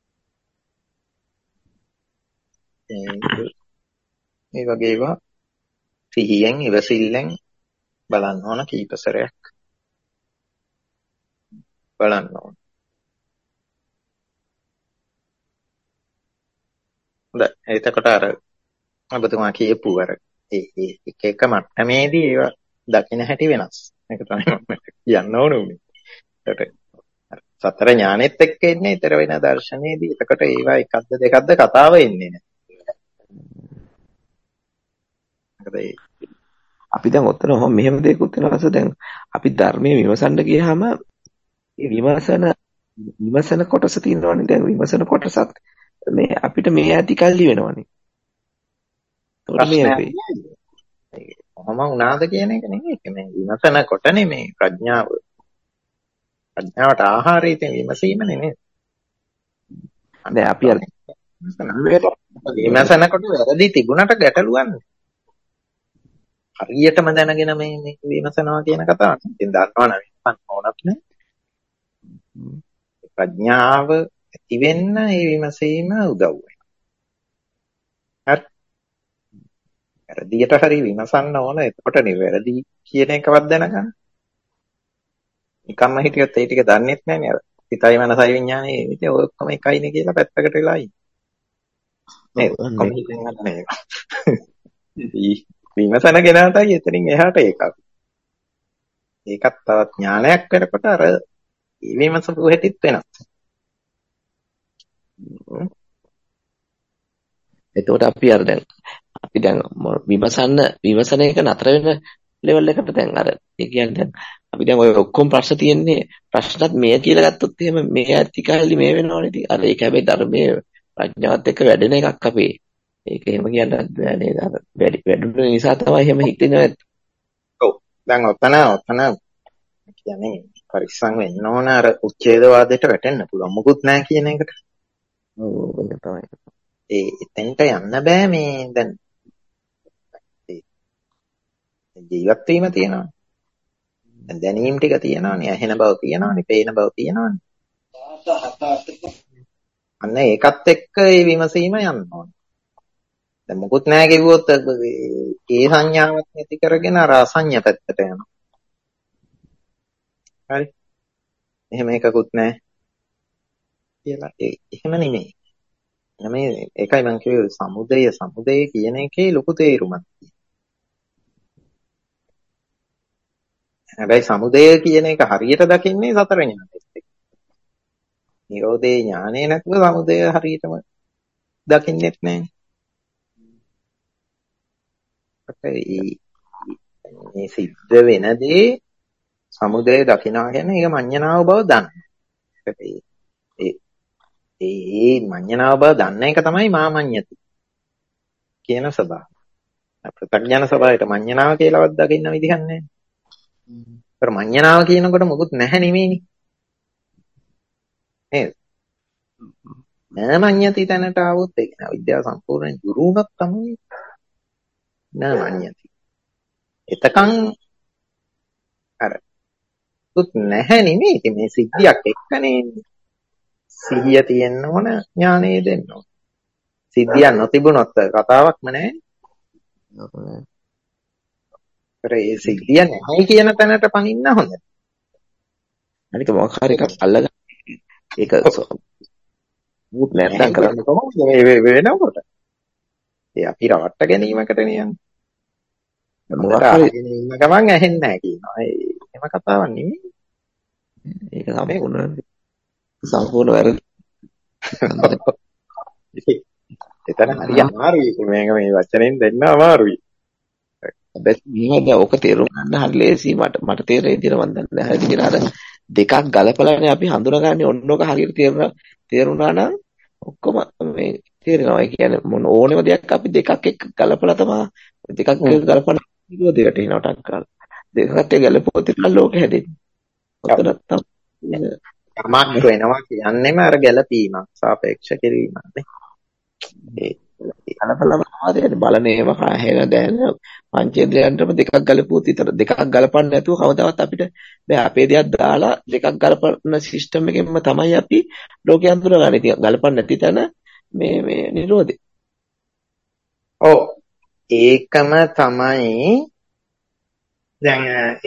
ඒ වගේ ඒවා සිහියෙන් ඉවසිල්ලෙන් බලන්න ඕන කීප සැරයක් බලන්න ඕන. එතකොට අර ඔබතුමා කියපු අර ඒ එක මට්ටමේදී ඒවා දකින්න හැටි වෙනස්. මේක තමයි මම කියන්න ඕන උනේ. ඒකට සතර ඥානෙත් එක්ක එන්නේ ඊතර වෙන දර්ශනයේදී. එතකොට ඒවා එකක්ද දෙකක්ද කතාව එන්නේ නැහැ. අපි දැන් ඔතන මෙහෙම දෙයක්ත් වෙනවා. දැන් අපි ධර්මයේ විමසන්න ගියාම ඒ විමසන කොටස තියෙනවනේ. දැන් විමසන කොටසත් මේ අපිට මේ ඇති කල්ලි වෙනවනේ. කොහොම වුණාද කියන එක නෙමෙයි. මේ විමසන කොට නෙමේ ප්‍රඥාවට ආහාරය ඉතින් විමසීමනේ නේද? දැන් අපි අර විමසන කොට වැරදි තිබුණට ගැටලුවන්නේ. හරියටම දැනගෙන මේ විමසනවා කියන කතාව. ඉතින් දන්නවනේ විමසන්න ඕනත් නෑ. ප්‍රඥාව ඇති වෙන්න මේ විමසීම උදව් වෙනවා. හරි. වැරදියට හරි විමසන්න ඕන. එතකොට නිවැරදි කියන එකවත් දැනගන්න. නිකම්ම හිටියොත් ඒ ටික දන්නෙත් නෑ නේද? හිතයි මනසයි විඥානේ ඉතින් ඔය ඔක්කොම එකයිනේ කියලා පැත්තකට වෙලා ඉන්නේ. නේද? කොහොම හිතන්නේ විමසන කෙනාටයි එතනින් එහාට ඒකක්. ඒකත් තවත් ඥානයක් වෙනකොට අර විමසපු හැටිත් වෙනවා. එතකොට අපි දැන් විමසන එක නතර වෙන ලෙවල් එකට දැන් අර ඒ කියන්නේ දැන් අපි දැන් ඔය ඔක්කොම ප්‍රශ්න තියෙන්නේ ප්‍රශ්නත් මේ කියලා ගත්තොත් එහෙම මේ ඇති කාලේ මේ වෙනවනේ. ඉතින් අර ඒක හැබැයි ධර්මයේ ප්‍රඥාවත් එක්ක වැඩෙන එකක් අපේ. ඒක එහෙම කියන්නත් බෑ නේද? අර වැඩුණ නිසා තමයි එහෙම හිතෙන්නේ නැත්. ඔව්. දැන් ඔතන කියන්නේ පරිස්සම් වෙන්න ඕන අර උච්ඡේදවාදයට වැටෙන්න පුළුවන්. මොකුත් නැහැ කියන එකට. ඔව් ඒක තමයි. එතෙන්ට යන්න බෑ මේ දැන් ජීවත් වීම තියෙනවා. දැන් දැනීම් ටික තියෙනවානේ, ඇහෙන බව තියෙනවානේ, පේන බව තියෙනවානේ. අන්න ඒකත් එක්ක මේ විමසීම යන්න ඕනේ. දැන් මොකුත් නැහැ කිව්වොත් ඒ සංඥාවක් නැති කරගෙන අර අසඤ්ඤ පැත්තට යනවා. හරි. එහෙම එකකුත් නැහැ කියලා. එහෙම නෙමෙයි. මේ ඒකයි මම කිව්වේ සමුදය කියන එකේ ලොකු තේරුමක් තියෙනවා. හැබැයි සමුදය කියන එක හරියට දකින්නේ සතර ඥානෙත් එක්ක. නිරෝධේ ඥානෙ නැතුව සමුදය හරියටම දකින්නෙත් නැහැ. මේ සිද්ධ වෙන දේ සමුදය දකිනා කියන්නේ ඒක මඤ්ඤණාව බව දන්න. ඒ මඤ්ඤණාව බව දන්න එක තමයි මාමඤ්ඤති කියන ස්වභාවය. ප්‍රත්‍යඥ ස්වභාවයට මඤ්ඤණාව කියලාවත් දකින්න විදිහක් නැහැ. ਪਰ මඤ්ඤණාව කියනකොට මොකුත් නැහැ නෙමෙයිනේ. නේද? නමඤ්ඤති තැනට આવොත් ඒක නෑ විද්‍යාව සම්පූර්ණයෙන් දුරු වුණොත් තමයි නමඤ්ඤති. එතකන් අර දුක් නැහැ නෙමෙයි. ඉතින් මේ සිද්ධියක් එක්කනේ සිහිය තියෙන්න ඕන ඥානෙ දෙන්න ඕන. සිද්ධියක් නොතිබුණොත් කතාවක්ම නැහැ. ඒ සිද්ධිය නැහැ කියන තැනට පනින්න හොඳ. අනික මොකක් හරි එකක් අල්ලගන්න. ඒක මුත් නැත්තම් කරන්න කොහොමද මේ වෙනකොට? ඒ අපි රවට්ට ගැනීමකට නියන්නේ. මොකක් හරි ඉන්න ගමන් ඇහෙන්නේ නැහැ කියනවා. එහෙම කතාවක් නෙමෙයි. ඒක සම්පූර්ණ වැරදි. එතන හරි අමාරුයි. මේක මේ වචනෙන් දෙන්න අමාරුයි. හැබැයි ඕක තේරුම් ගන්න හරි ලේසි. මට තේරෙන විදිහට මම දන්නේ නැහැ. ඉතින් අර දෙකක් ගලපලානේ අපි හඳුනාගන්නේ. ඔන්නෝක හරියට තේරුණා නම් ඔක්කොම මේ තේරෙනවා. ඒ කියන්නේ මොන ඕනෙම දෙයක් අපි දෙකක් එක්ක ගලපලා තමයි දෙකක් එක්ක ගලපන විදිහට එනවා ටක් කරලා. දෙකකට ගලපුවොත් තමයි ලෝක හැදෙන්නේ. ඔතන තමයි යමක් වෙනවා කියන්නේම අර ගැළපීමක් සාපේක්ෂ කිරීමක් නේ. ඒ ගලපලා බලනේම හැර දැන පංචේන්ද්‍රයන්ටම දෙකක් ගලපුවොත් විතර දෙකක් ගලපන්න නැතුව කවදාවත් අපිට බෑ. අපේ දෙයක් දාලා දෙකක් ගලපන සිස්ටම් එකෙන්ම තමයි අපි ලෝකය අඳුරගන්නේ. ඉතින් ගලපන්න නැති තැන මේ නිරෝධය. ඔව් ඒකම තමයි දැන්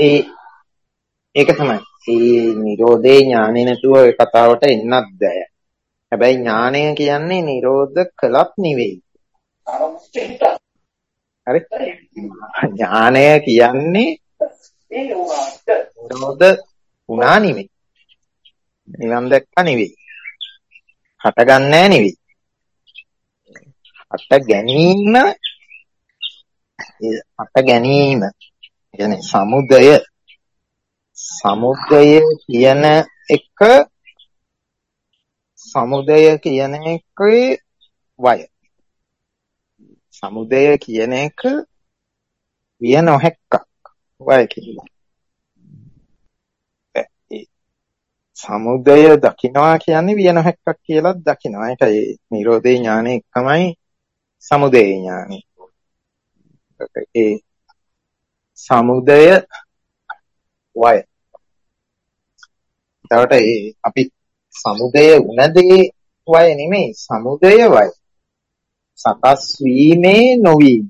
ඒක තමයි. මේ නිරෝධේ ඥානෙ නැතුව ඒ කතාවට එන්නත් බෑ. හැබැයි ඥානය කියන්නේ නිරෝධ කළත් නෙවෙයි. හරි? ඥානය කියන්නේ නිරෝධ වුණා නෙවෙයි. නිවන් දැක්කා නෙවෙයි. හටගන්නේ නෙවෙයි. හට ගැනීම ඒ හට ගැනීම කියන්නේ සමුදය කියන එක වය. සමුදය කියන එක විය නොහැක්කක් වය කියලා. සමුදය දකින්නවා කියන්නේ විය නොහැක්කක් කියලා දකින්නවා. ඒකයි නිරෝධේ ඥානෙ එකමයි සමුදය ඥානෙ. ඒ සමුදය වය. එතකොට අපි සමුදය උනදේ වය නෙමෙයි සමුදය වය. සකස් වීමේ නොවීම.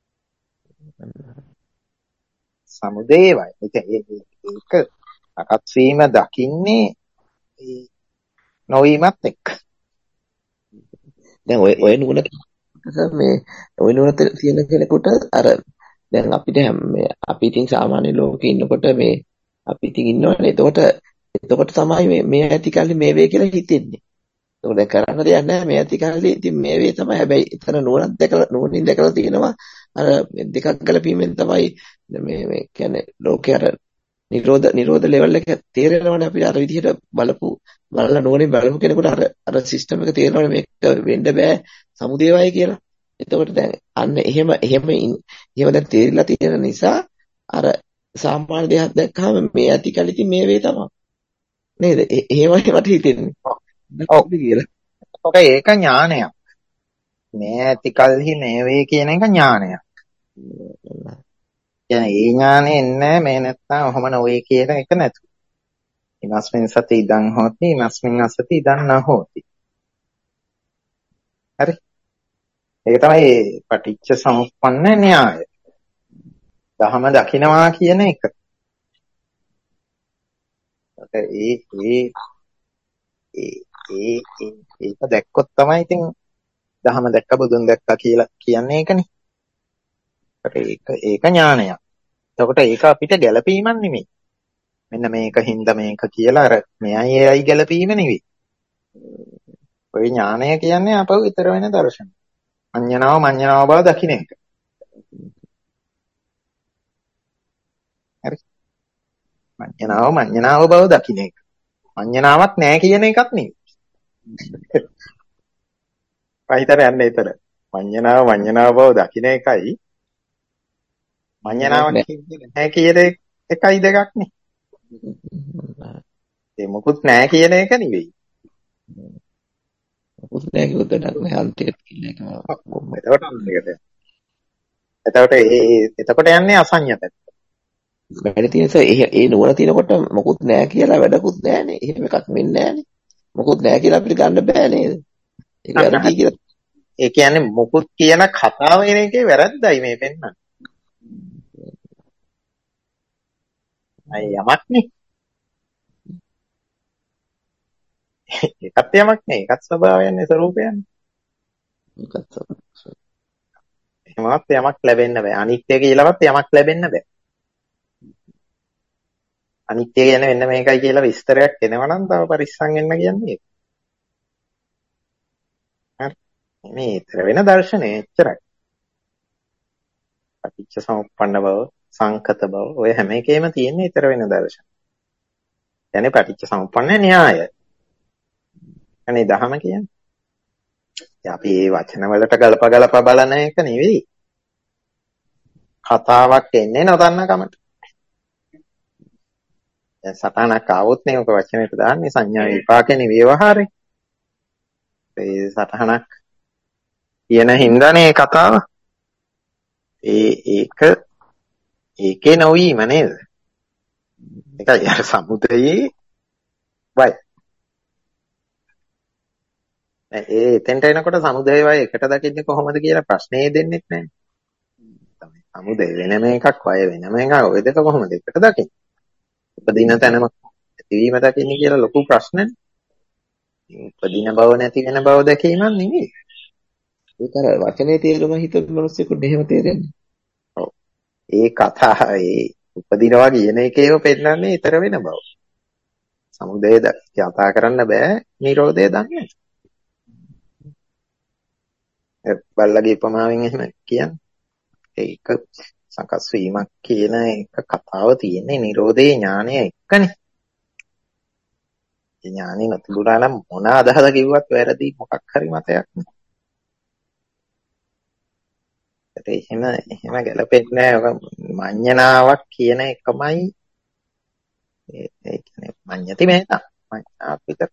සමුදය වය. ඒක සකස් වීම දකින්නේ නොවීමත් එක්ක. දැන් ඔය නුවණ ඔය නුවණ තියෙන කෙනෙකුට අර දැන් අපිට අපි ඉතින් සාමාන්‍ය ලෝකේ ඉන්නකොට අපි ඉතින් ඉන්නවනේ. එතකොට තමයි මේ ඇති කල්ලි මේ වේ කියලා හිතෙන්නේ. ඒක කරන්න දෙයක් නැහැ. මේ ඇති කල්ලි ඉතින් මේ වේ තමයි. හැබැයි එතන නුවණින් දැකලා තියෙනවා අර දෙකක් ගලපීමෙන් තමයි මේ කියන්නේ ලෝකේ අර නිරෝධ ලෙවල් එක තේරෙනවනේ. අපි අර විදිහට බලලා නුවණින් බලපු කෙනෙකුට අර සිස්ටම් එක තේරෙනවනේ මේක වෙන්න බෑ සමුදේවයි කියලා. එතකොට දැන් අන්න එහෙම දැන් තේරිලා තියෙන නිසා අර සාමාන්‍ය දෙයක් දැක්කම මේ ඇති කල්ලි ඉතින් මේ වේ තමයි. නේද? එහෙමයි මට හිතෙන්නේ. ඔව් කියලා. ඒක ඥානයක්. මේ ඇති කල්හි මේ වේ කියන එක ඥානයක්. කියන්නේ ඒ ඥානෙ එන්නේ මේ නැත්තම් ඔහම නොවේ කියන එක නැතු. ඉමස්මින් සති ඉදං හෝති ඉමස්මින් අසති ඉදං නහෝති. හරි. ඒක තමයි පටිච්ච සමුප්පන්න න්‍යාය. දහම දකින්නවා කියන එක. ඒක දැක්කොත් තමයි ඉතින් දහම දැක්ක බුදුන් දැක්කා කියලා කියන්නේ ඒකනේ. ඒක ඥානයක්. එතකොට ඒක අපිට ගැළපීමක් නෙමෙයි. මෙන්න මේක හින්දා මේක කියලා අර මෙයයි එයයි ගැළපීම නෙවෙයි. ඔය ඥානය කියන්නේ අපව ඊතර වෙන දර්ශනය. මඤ්ඤණාව බව දකින්න එක. හරි. මඤ්ඤණාව බව දකින්න එක. මඤ්ඤණාවක් නැහැ කියන එකක් නෙවෙයි. පහිතර යන්නේ ඊතර. මඤ්ඤණාව බව දකින්න එකයි මඤ්ඤණාවක් නැහැ කියන එකයි දෙකක් නේ. ඒ මොකුත් නැහැ කියන එක නෙවෙයි. මොකුත් නැහැ කිව්වොත් වැඩක් නැහැ අන්තිමට කියන එක. එතකොට යන්නේ අසඤ්ඤතට. වැඩි තියෙනස ඒ නුවණ තිනකොට මොකුත් නැහැ කියලා වැඩකුත් නැහනේ. එහෙම එකක් වෙන්නේ නැහනේ. මොකුත් නැහැ කියලා අපිට ගන්න බෑ නේද? ඒක වැරදි කියලා. ඒ කියන්නේ මොකුත් කියන කතාව එන එකේ වැරද්දයි මේ පෙන්නන්නේ. අය යමක් නේ. ඒකත් යමක් නේ. ඒකත් ස්වභාවයන්නේ ස්වરૂපයන්නේ. එහෙමවත් යමක් ලැබෙන්න බෑ. අනිත්‍ය කියලාවත් යමක් ලැබෙන්න බෑ. අනිත්‍ය කියන්නේ වෙන්න මේකයි කියලා විස්තරයක් එනවා නම් තව පරිස්සම් වෙන්න කියන්නේ ඒක. හරි. මේ ඊතර වෙන දර්ශනය එච්චරයි. පටිච්ච සමුප්පන්න බව, සංකත බව ඔය හැම එකේම තියෙන ඊතර වෙන දර්ශන. يعني පටිච්ච සමුප්පන්න න්‍යාය. අනේ දහම කියන්නේ. අපි මේ වචන වලට ගලප බලන එක නෙවෙයි. කතාවක් එන්නේ නොදන්න කමට. දැන් සටහනක් ආවොත් නේ ඔක වචනෙට දාන්නේ සංඥා විපාකනේ ව්‍යවහාරේ. ඒ සටහනක් කියන හින්දානේ කතාව. ඒකේ නොවීම නේද? ඒකයි අර සමුදයේ වයි. එතෙන්ට එනකොට සමුදේ වයි එකට දකින්නේ කොහොමද කියලා ප්‍රශ්නේ දෙන්නෙත් නැහැ. තමයි සමුදේ වෙනම එකක් වය වෙනම එකක් ඔය දෙක කොහොමද එකට දකින්නේ? උපදින තැනම ඇතිවීම දකින්නේ කියලා ලොකු ප්‍රශ්නනේ. උපදින බව නැති වෙන බව දැකීමක් නෙමෙයි. ඒක අර වචනේ තේරුම හිතන මිනිස්සුන්ට එහෙම තේරෙන්නේ. ඔව්. ඒ කතා උපදිනවා කියන එකේම පෙන්නන්නේ ඊතර වෙන බව. සමුදය කතා කරන්න බෑ නිරෝධය දන්නේ. බල්ලගේ උපමාවෙන් එහෙම කියන්නේ. ඒක සකස් වීමක් කියන එක කතාව තියෙන්නේ නිරෝධේ ඥානය එක්කනේ. ඒ ඥානෙ නැතිුණා නම් මොන අදහස කිව්වත් වැරදි මොකක් හරි මතයක් නේ. එහෙම ගැලපෙන්නේ නැහැ. මඤ්ඤණාවක් කියන එකමයි ඒ කියන්නේ මඤ්ඤති මේතා. මඤ්ඤාත් විතර.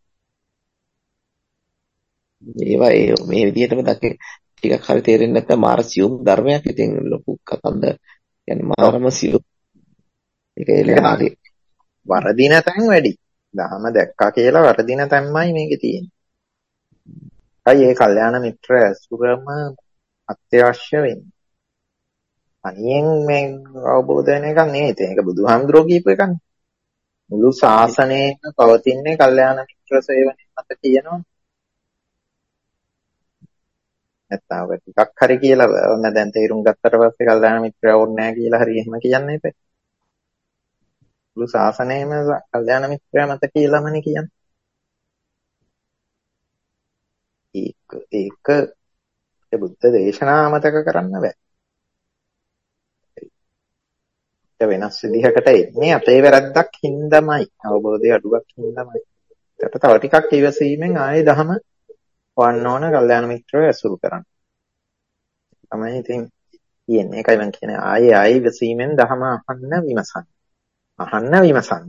ඒවා මේ විදිහටම ටිකක් හරි තේරෙන්නේ නැත්නම් මාර සියුම් ධර්මයක්. ඉතින් ලොකු කතන්ද කියන්නේ මාරම සියුම්. ඒක එලෙහා හරි. වරදින තැන් වැඩි. දහම දැක්කා කියලා වරදින තැන්මයි මේකේ තියෙන්නේ. අයි ඒ කල්යාණ මිත්‍ර ඇසුරම අත්‍යවශ්‍ය වෙන්නේ. අනියෙන් මේ අවබෝධ වෙන එකක් නෙවෙයි. ඒක බුදුහාමුදුරුවෝ කියපු එකනේ. මුළු ශාසනයම පවතින්නේ කල්යාණ මිත්‍ර සේවනයේ මත කියනවා. නැත්නම් ඔක ටිකක් හරි කියලා ඔන්න දැන් තේරුම් ගත්තට පස්සේ කල්යාණ මිත්‍රය ඕනේ නැහැ කියලා හරි එහෙම කියන්නේ නැහැ. මුළු ශාසනයම කල්යාණ මිත්‍රය මත කියලාමනේ කියන්නේ. ඒක බුද්ධ දේශනා මතක කරන්න බෑ. ඒක වෙනස් විදිහකට එන්නේ අපේ වැරද්දක් හින්දාමයි. අවබෝධයේ අඩුවක් හින්දාමයි. ඒකට තව ටිකක් ඉවසීමෙන් ආයේ දහම වන්න ඕන කල්යාණ මිත්‍රව ඇසුරු කරන්න. තමයි ඉතින් කියන්නේ. ඒකයි මම කියන්නේ ආයේ ඉවසීමෙන් දහම අහන්න විමසන්න. අහන්න විමසන්න.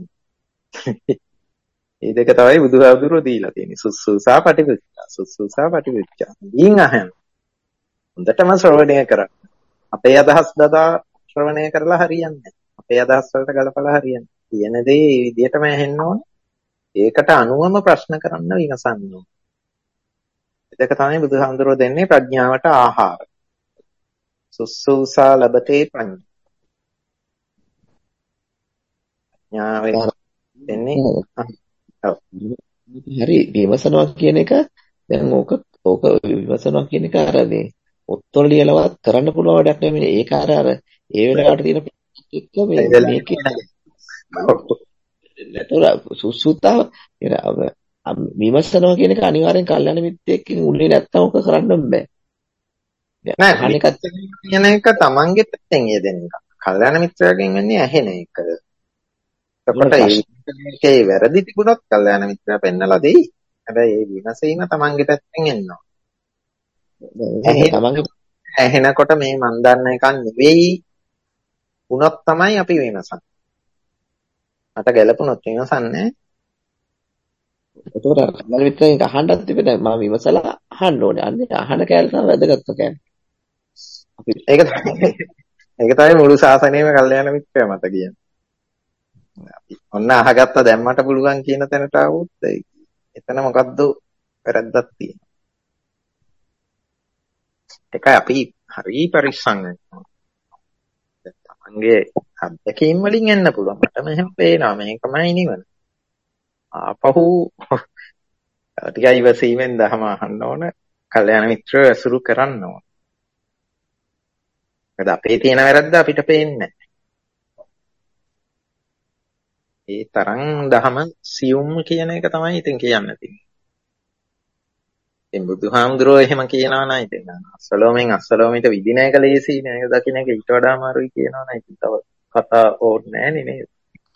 මේ දෙක තමයි බුදුහාමුදුරුවෝ දීලා තියෙන්නේ. සුසුසා පටිවිච්චා. සුසුසා පටිවිච්චා. ඊන් අහන්න. හොඳටම ශ්‍රවණය කරන්න. අපේ අදහස් දදා ශ්‍රවණය කරලා හරියන්නේ නැහැ. අපේ අදහස් වලට ගලපලා හරියන්නේ. තියෙන දේ මේ විදිහටම ඇහෙන්න ඕන. ඒකට අනුවම ප්‍රශ්න කරන්න විමසන්න ඕන. ඒක තමයි බුදුහාමුදුරුවෝ දෙන්නේ ප්‍රඥාවට ආහාර. සුසුසා ලබතේ ප්‍රඥාවෙන් දෙන්නේ. හරි විමසනවා කියන එක දැන් ඕක විමසනවා කියන එක අර මේ ඔත්තොල ලියලවත් කරන්න පුළුවන් වැඩක් නෙමෙයි. ඒක අර ඒ වෙලාවට තියෙන එක්ක මේකේ නතර සුසුතාව විමසනවා කියන එක අනිවාර්යෙන් කල්යනා මිත්‍රයෙක්ගෙන් උන්නේ නැත්තම් ඕක කරන්න බෑ. නෑ අනිකත් කියන එක තමන්ගේ පැත්තෙන් යෙදෙන එක. කල්යනා මිත්‍රයෙක්ගෙන් වෙන්නේ ඇහෙන එක. එතකොට ඒකේ වැරදි තිබුණොත් කල්යනා මිත්‍රයා පෙන්නලා දෙයි. හැබැයි ඒ විමසීම තමන්ගේ පැත්තෙන් එනවා. ඇහෙනකොට මේ මන් දන්න එකක් නෙවෙයි වුණොත් තමයි අපි විමසන්නේ. මට ගැළපුණොත් විමසන්නේ. ඒකට කල්යනා මිත්‍රයෙක් අහන්නත් තිබෙන්නේ මම විමසලා අහන්න ඕනේ. අන්න අහන කැලේ තමයි වැදගත් කියන්නේ. ඒක තමයි මුළු ශාසනයේම කල්යාණ මිත්‍රය මත කියන්නේ. අපි ඔන්න අහගත්ත දැම්මට පුළුවන් කියන තැනට ආවොත් එතන මොකද්ද වැරද්දක් තියෙනවා. ඒකයි අපි හරි පරිස්සම් වෙනවා. තමන්ගේ අත්දැකීම් වලින් එන්න පුළුවන්. මට මෙහෙම පේනවා මේකමයි නිවන. ආපහු ටිකයි ඉවසීමෙන් දහම අහන්න ඕන. කල්යාණ මිත්‍රව ඇසුරු කරන්න ඕන. මොකද අපේ තියෙන වැරද්ද අපිට පේන්නේ නැහැ. ඒ තරම් දහම සියුම් කියන එක තමයි ඉතින් කියන්න තියෙන්නේ. ඉතින් බුදුහාමුදුරුවෝ එහෙම කියනවා නම් ඉතින් අස්සලෝමෙට විදින එක ලේසි නේද? දකින්න එක ඊට වඩා අමාරුයි කියනවා නම් ඉතින් තව කතා ඕනේ නැහැ නේද?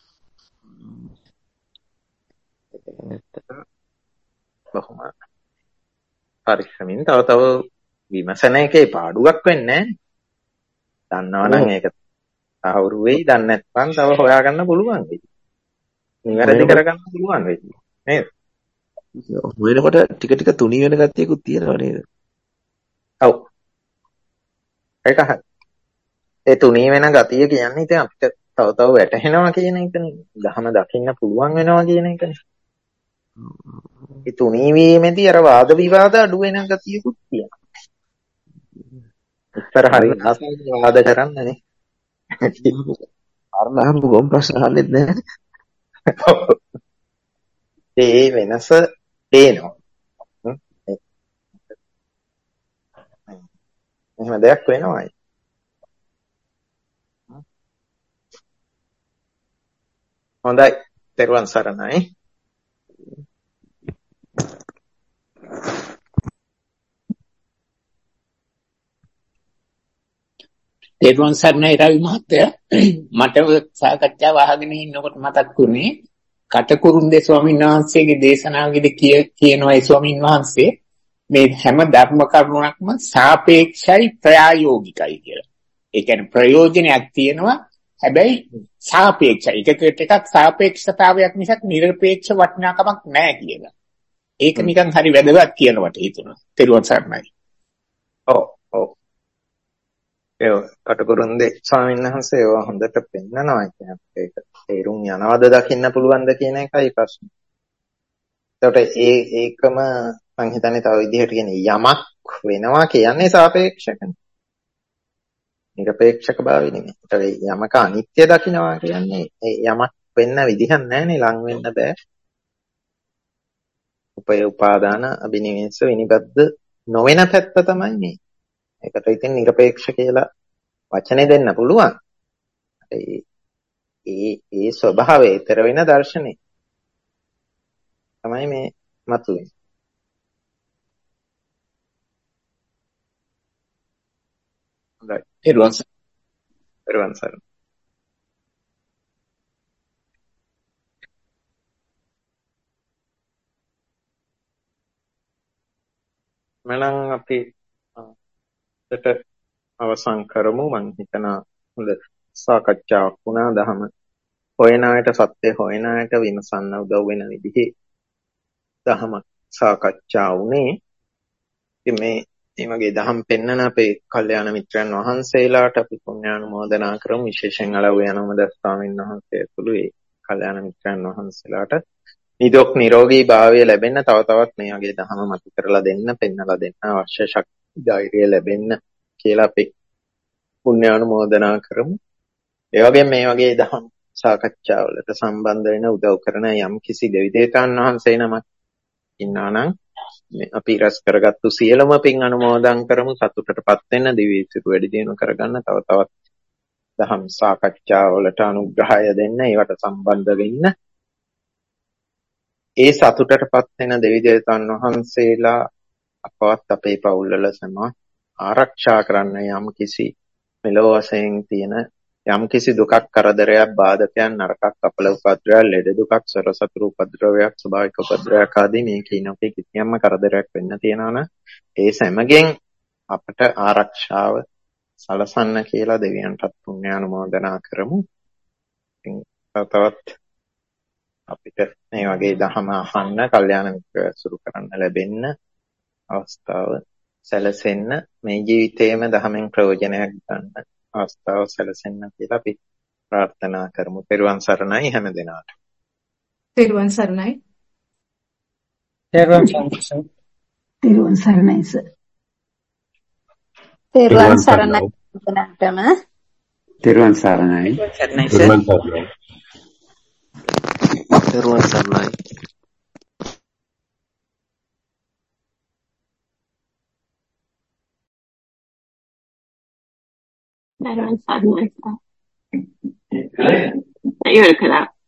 බොහොම පරිස්සමින් තව විමසන එකේ පාඩුවක් වෙන්නේ නැහැ. දන්නවනම් ඒක සාහවුරු වෙයි. දන්නේ නැත්නම් තව හොයාගන්න පුළුවන් වෙයි. නිවැරදි කරගන්න පුළුවන් වෙයි. නේද? වෙනකොට ටික ටික තුනී වෙන ගතියකුත් තියෙනව නේද? ඔව්. ඒක හරි. ඒ තුනී වෙන ගතිය කියන්නේ ඉතින් අපිට තව වැටහෙනවා කියන එකනේ. දහම දකින්න පුළුවන් වෙනවා කියන එකනේ. ඒ තුනී වීමේදී අර වාද විවාද අඩු වෙන ගතියකුත් තියෙනවා. උත්තර හරි ආසන්න වාද කරන්නනේ. අරනහම ගොම් ප්‍රශ්න අහන්නෙත් නැහැ. ඒ වෙනස පේනවා. එහෙම දෙයක් වෙනවායි. හොඳයි. තෙරුවන් සරණයි. තෙරුවන් සරණයි රවි මහත්තයා. මට සාකච්ඡාව අහගෙන ඉන්නකොට මතක් වුණේ කටුකුරුන්දේ ස්වාමීන් වහන්සේගේ දේශනාවේදී කියනවා ඒ ස්වාමීන් වහන්සේ මේ හැම ධර්ම කරුණක්ම සාපේක්ෂයි ප්‍රායෝගිකයි කියලා. ඒ කියන්නේ ප්‍රයෝජනයක් තියෙනවා හැබැයි සාපේක්ෂයි. එකකට එකක් සාපේක්ෂතාවයක් මිසක් නිර්පේක්ෂ වටිනාකමක් නැහැ කියලා. ඒක නිකන් හරි වැදගත් කියලා මට හිතුණා. තෙරුවන් සරණයි. ඔව් ඔව්. ඒ කටුකුරුන්දේ ස්වාමීන් වහන්සේ ඒවා හොඳට පෙන්නනවා. ඒක තේරුම් යනවද දකින්න පුළුවන්ද කියන එකයි ප්‍රශ්නේ. ඒකට ඒකම මම හිතන්නේ තව විදිහට කියන්නේ යමක් වෙනවා කියන්නේ සාපේක්ෂකනේ. නිරපේක්ෂක භාවය නෙමෙයි. ඒකට යමක අනිත්‍ය දකින්නවා කියන්නේ යමක් වෙන්න විදිහක් නැහැනේ, ලං වෙන්න බෑ. උපාදාන අබිනිවෙස්ස විනිබද්ද නොවන පැත්ත තමයි මේ. ඒකට ඉතින් නිරපේක්ෂ කියලා වචනේ දෙන්න පුළුවන්. ඒ ස්වභාවය ඊතර වෙන දර්ශනේ තමයි මේ මතුවෙන්නේ. හොඳයි. තෙරුවන් සරණයි. මනම් අපි ට අවසන් කරමු. මම හිතනවා හොඳ සාකච්ඡාවක් වුණා. දහම හොයන අයට, සත්‍ය හොයන අයට විමසන්න උදව් වෙන විදිහේ දහම සාකච්ඡා වුණේ. ඉතින් මේ වගේ දහම් පෙන්නන අපේ කල්යාණ මිත්‍රයන් වහන්සේලාට අපි පුණ්‍යානුමෝදනා කරමු. විශේෂයෙන් අලව්ව යනමද ස්වාමීන් වහන්සේ ඇතුළු ඒ කල්යාණ මිත්‍රයන් වහන්සේලාට නිරෝග නිරෝගී භාවය ලැබෙන්න, තව තවත් මේ වගේ දහම මතු කරලා දෙන්න, පෙන්නලා දෙන්න අවශ්‍ය ශක්තිය ධෛර්යය ලැබෙන්න කියලා අපි පුණ්‍යානුමෝදනා කරමු. ඒ වගේම මේ වගේ දහම් සාකච්ඡාවලට සම්බන්ධ වෙන උදව් කරන යම් කිසි දෙවි දේවතාවුන් වහන්සේ නමක් ඉන්නවා නම් අපි රැස් කරගත්තු සියලුම පින් අනුමෝදන් කරමු. සතුටටපත් වෙන්න, දිවි සිතු වැඩි දියුණු කරගන්න, තව තවත් දහම් සාකච්ඡාවලට අනුග්‍රහය දෙන්න, ඒවට සම්බන්ධ වෙන්න. ඒ සතුටටපත් වෙන දෙවි දේවතාවුන් වහන්සේලා අපවත් අපේ පවුල්වල සම ආරක්ෂා කරන්න යම් කිසි මෙලොව වශයෙන් තියෙන යම් කිසි දුකක්, කරදරයක්, බාධකයක්, නරකක්, අපල උපද්‍රවයක්, ලෙඩ දුකක්, සොරසතුරු උපද්‍රවයක්, ස්වභාවික උපද්‍රවයක් ආදී මේ කිනෝකේ කිසියම්ම කරදරයක් වෙන්න තියනවා නම් ඒ සෑමගෙන් අපට ආරක්ෂාව සලසන්න කියලා දෙවියන්ටත් පුණ්‍යානුමෝදනා කරමු. ඉතින් තවත් අපිට මේ වගේ දහම අහන්න, කල්යාණ මිත්‍රය සුරු කරන්න ලැබෙන්න අවස්ථාව සැලසෙන්න, මේ ජීවිතේම දහමෙන් ප්‍රයෝජනයක් ගන්න අවස්ථාව සැලසෙන්න කියලා අපි ප්‍රාර්ථනා කරමු. තෙරුවන් සරණයි හැම දිනාට. තෙරුවන් සරණයි. තෙරුවන් සරණයි. තෙරුවන් සරණයි සර්. තෙරුවන් සරණයි දිනාටම. තෙරුවන් සරණයි. තෙරුවන් සරණයි. තෙරුවන් සරණයි. තෙරුවන් සරණයි. අයෝකලා